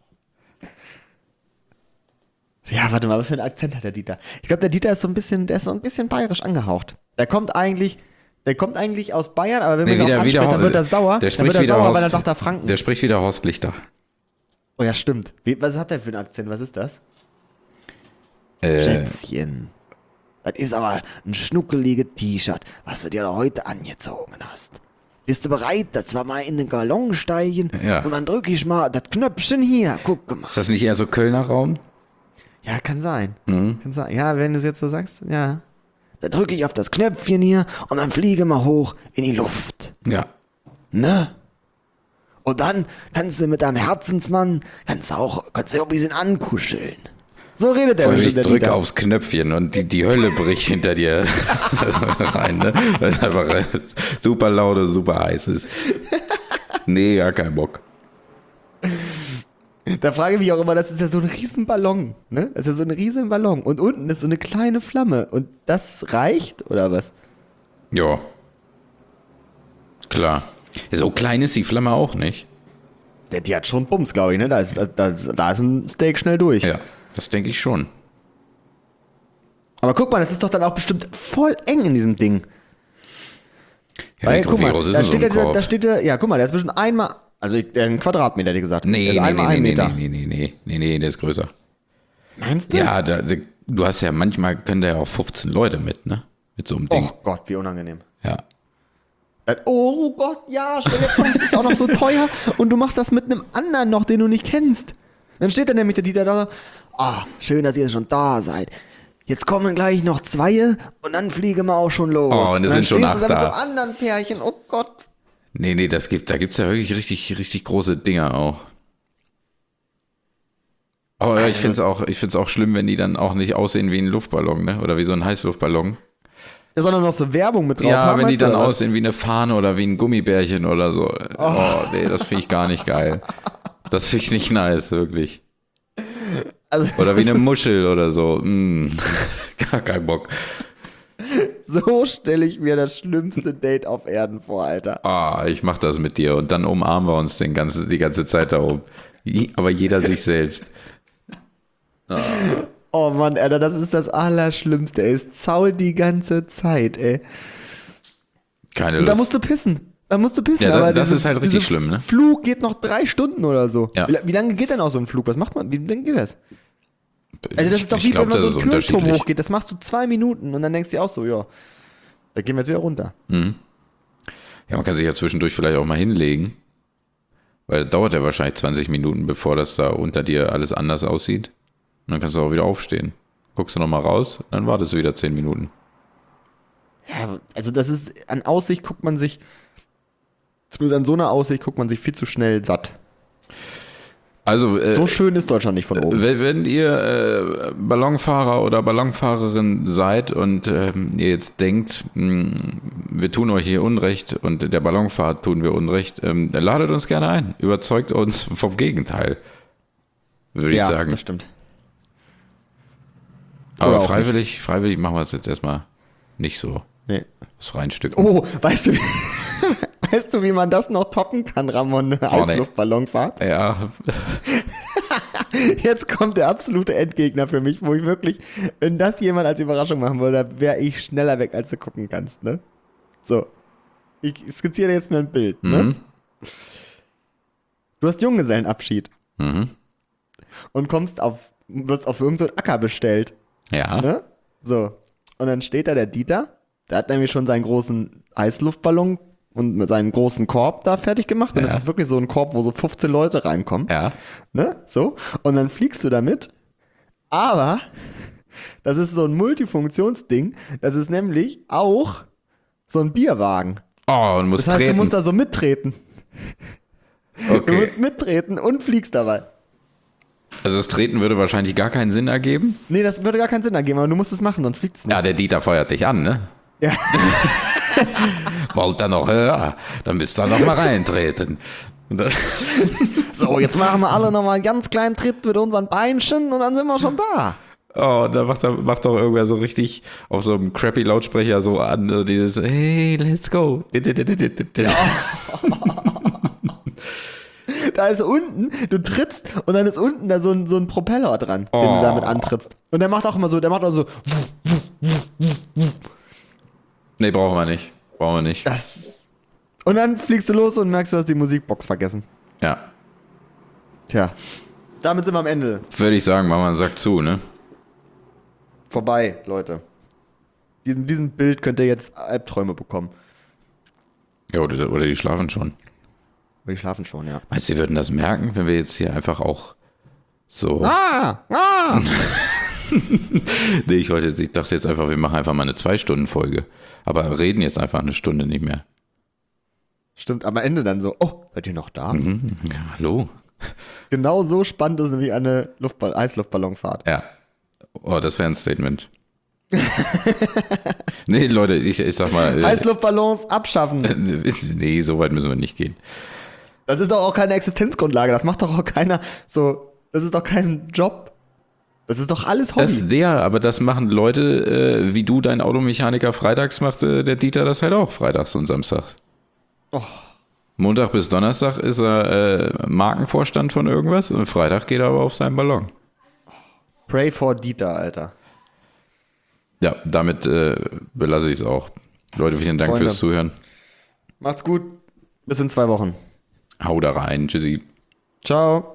Ja, warte mal, was für einen Akzent hat der Dieter? Ich glaube, der Dieter ist so ein bisschen bayerisch angehaucht. Der kommt eigentlich aus Bayern, aber wenn man ihn auch anspricht, dann wird er sauer. Der Dann spricht wird er wieder sauer, Horst, weil dann sagt er Franken. Der spricht wieder Horst Lichter. Oh ja, stimmt. Was hat der für einen Akzent? Was ist das? Schätzchen. Das ist aber ein schnuckeliges T-Shirt, was du dir da heute angezogen hast. Bist du bereit, dass wir mal in den Ballon steigen? Ja. Und dann drücke ich mal das Knöpfchen hier. Guck mal. Ist das nicht eher so Kölner Raum? Ja, kann sein. Mhm. Kann sein. Ja, wenn du es jetzt so sagst, ja. Da drücke ich auf das Knöpfchen hier und dann fliege mal hoch in die Luft. Ja. Ne? Und dann kannst du mit deinem Herzensmann, kannst du auch ein bisschen ankuscheln. So redet der Ich der drücke Dieter. aufs Knöpfchen und die Hölle bricht hinter dir rein, ne? Weil es einfach super laut und super heiß ist. Nee, gar kein Bock. Da frage ich mich auch immer, das ist ja so ein riesen Ballon, ne? Das ist ja so ein riesen Ballon. Und unten ist so eine kleine Flamme. Und das reicht, oder was? Ja. Klar. So klein ist die Flamme auch nicht. Die hat schon Bums, glaube ich, ne? Da ist ein Steak schnell durch. Ja, das denke ich schon. Aber guck mal, das ist doch dann auch bestimmt voll eng in diesem Ding. Ja, Weil, guck mal, groß ist da denn so steht, ein Korb? ja, guck mal, der ist bestimmt einmal, also ein Quadratmeter, hätte ich gesagt. Nee, der ist nee, einmal nee, ein nee, Meter. nee, der ist größer. Meinst du? Ja, du hast ja, manchmal können da ja auch 15 Leute mit, ne? Mit so einem Ding. Oh Gott, wie unangenehm. Ja. Oh Gott, ja, stell dir vor, das ist auch noch so teuer und du machst das mit einem anderen noch, den du nicht kennst. Dann steht dann nämlich der Dieter da, schön, dass ihr schon da seid. Jetzt kommen gleich noch 2 und dann fliegen wir auch schon los. Oh, und es dann sind schon stehst 8 du da mit so da. einem anderen Pärchen, oh Gott. Nee, da gibt's ja wirklich richtig große Dinger auch. Aber ich find's auch schlimm, wenn die dann auch nicht aussehen wie ein Luftballon, ne? Oder wie so ein Heißluftballon. Da soll doch noch so Werbung mit drauf Ja, haben, wenn die meinst du, dann oder was? aussehen wie eine Fahne oder wie ein Gummibärchen oder so. Oh, nee, das finde ich gar nicht geil. Das finde ich nicht nice, wirklich. Also, Oder wie eine Muschel oder so. Gar kein Bock. so stelle ich mir das schlimmste Date auf Erden vor, Alter. Ich mach das mit dir und dann umarmen wir uns die ganze Zeit da oben. Aber jeder sich selbst. Oh Mann, Alter, das ist das Allerschlimmste, ey. Es zault die ganze Zeit, ey. Keine Und da Lust. musst du pissen. Ja, aber das ist halt richtig dieser schlimm, ne? Flug geht noch 3 Stunden oder so. Ja. Wie lange geht denn auch so ein Flug? Was macht man? Wie lange geht das? Also das ist doch Ich wie glaub, wenn man das so ist einen Kirchturm unterschiedlich. hochgeht. Das machst du 2 Minuten und dann denkst du dir auch so, ja, da gehen wir jetzt wieder runter. Ja, man kann sich ja zwischendurch vielleicht auch mal hinlegen. Weil das dauert ja wahrscheinlich 20 Minuten, bevor das da unter dir alles anders aussieht. Und dann kannst du auch wieder aufstehen. Guckst du nochmal raus, dann wartest du wieder 10 Minuten. Ja, also das ist, an Aussicht guckt man sich, zumindest an so einer Aussicht guckt man sich viel zu schnell satt. Also, So schön ist Deutschland nicht von oben. wenn ihr Ballonfahrer oder Ballonfahrerin seid und ihr jetzt denkt, wir tun euch hier Unrecht und der Ballonfahrt tun wir Unrecht, ladet uns gerne ein. Überzeugt uns vom Gegenteil, würde ich Ja, sagen. das stimmt. Aber Oder auch freiwillig machen wir es jetzt erstmal nicht so. Nee. Das freien Stücken. Oh, weißt du, wie man das noch toppen kann, Ramon? Eine Heißluftballonfahrt? Ja, Jetzt kommt der absolute Endgegner für mich, wo ich wirklich, wenn das jemand als Überraschung machen würde, wäre ich schneller weg, als du gucken kannst, ne? So. Ich skizziere dir jetzt mal ein Bild, ne? Du hast Junggesellenabschied und wirst auf irgendeinen so Acker bestellt, ja. ne? So. Und dann steht da der Dieter, der hat nämlich schon seinen großen Heißluftballon und mit seinen großen Korb da fertig gemacht. Und Ja. das ist wirklich so ein Korb, wo so 15 Leute reinkommen. Ja. Ne? So. Und dann fliegst du damit. Aber Das ist so ein Multifunktionsding. Das ist nämlich auch so ein Bierwagen. Oh, und musst Das heißt, treten. du musst da so mittreten. Du Okay. musst mittreten und fliegst dabei. Also das Treten würde wahrscheinlich gar keinen Sinn ergeben. Nee, das würde gar keinen Sinn ergeben, aber du musst es machen, sonst fliegt es nicht. Ja, der Dieter feuert dich an, ne? Ja. Wollt ihr noch höher? Dann müsst ihr noch mal reintreten. Und dann, So, jetzt machen wir alle nochmal einen ganz kleinen Tritt mit unseren Beinchen und dann sind wir schon da. oh, da macht doch irgendwer so richtig auf so einem crappy Lautsprecher so an, so dieses hey, let's go. Da ist unten, du trittst und dann ist unten da so ein Propeller dran, den du damit antrittst. Und der macht auch immer so, Nee, brauchen wir nicht. Brauchen wir nicht. Und dann fliegst du los und merkst, du hast die Musikbox vergessen. Ja. Tja, damit sind wir am Ende. Würde ich sagen, machen wir einen Sack zu, ne? Vorbei, Leute. In diesem Bild könnt ihr jetzt Albträume bekommen. Ja, oder die schlafen schon. Wir schlafen schon, ja. Meinst du, die würden das merken, wenn wir jetzt hier einfach auch so... Nee, ich dachte jetzt einfach, wir machen einfach mal eine 2-Stunden-Folge. Aber reden jetzt einfach eine Stunde nicht mehr. Stimmt, am Ende dann so, oh, seid ihr noch da? Ja, hallo? Genau so spannend ist nämlich eine Heißluftballonfahrt. Ja. Oh, das wäre ein Statement. Nee, Leute, ich sag mal... Heißluftballons abschaffen. Nee, so weit müssen wir nicht gehen. Das ist doch auch keine Existenzgrundlage. Das macht doch auch keiner so. Das ist doch kein Job. Das ist doch alles Hobby. Aber das machen Leute, wie du, dein Automechaniker, freitags macht der Dieter das halt auch, freitags und samstags. Oh. Montag bis Donnerstag ist er Markenvorstand von irgendwas und Freitag geht er aber auf seinen Ballon. Pray for Dieter, Alter. Ja, damit belasse ich es auch. Leute, vielen Dank Freunde. fürs Zuhören. Macht's gut. Bis in 2 Wochen. Hau da rein. Tschüssi. Ciao.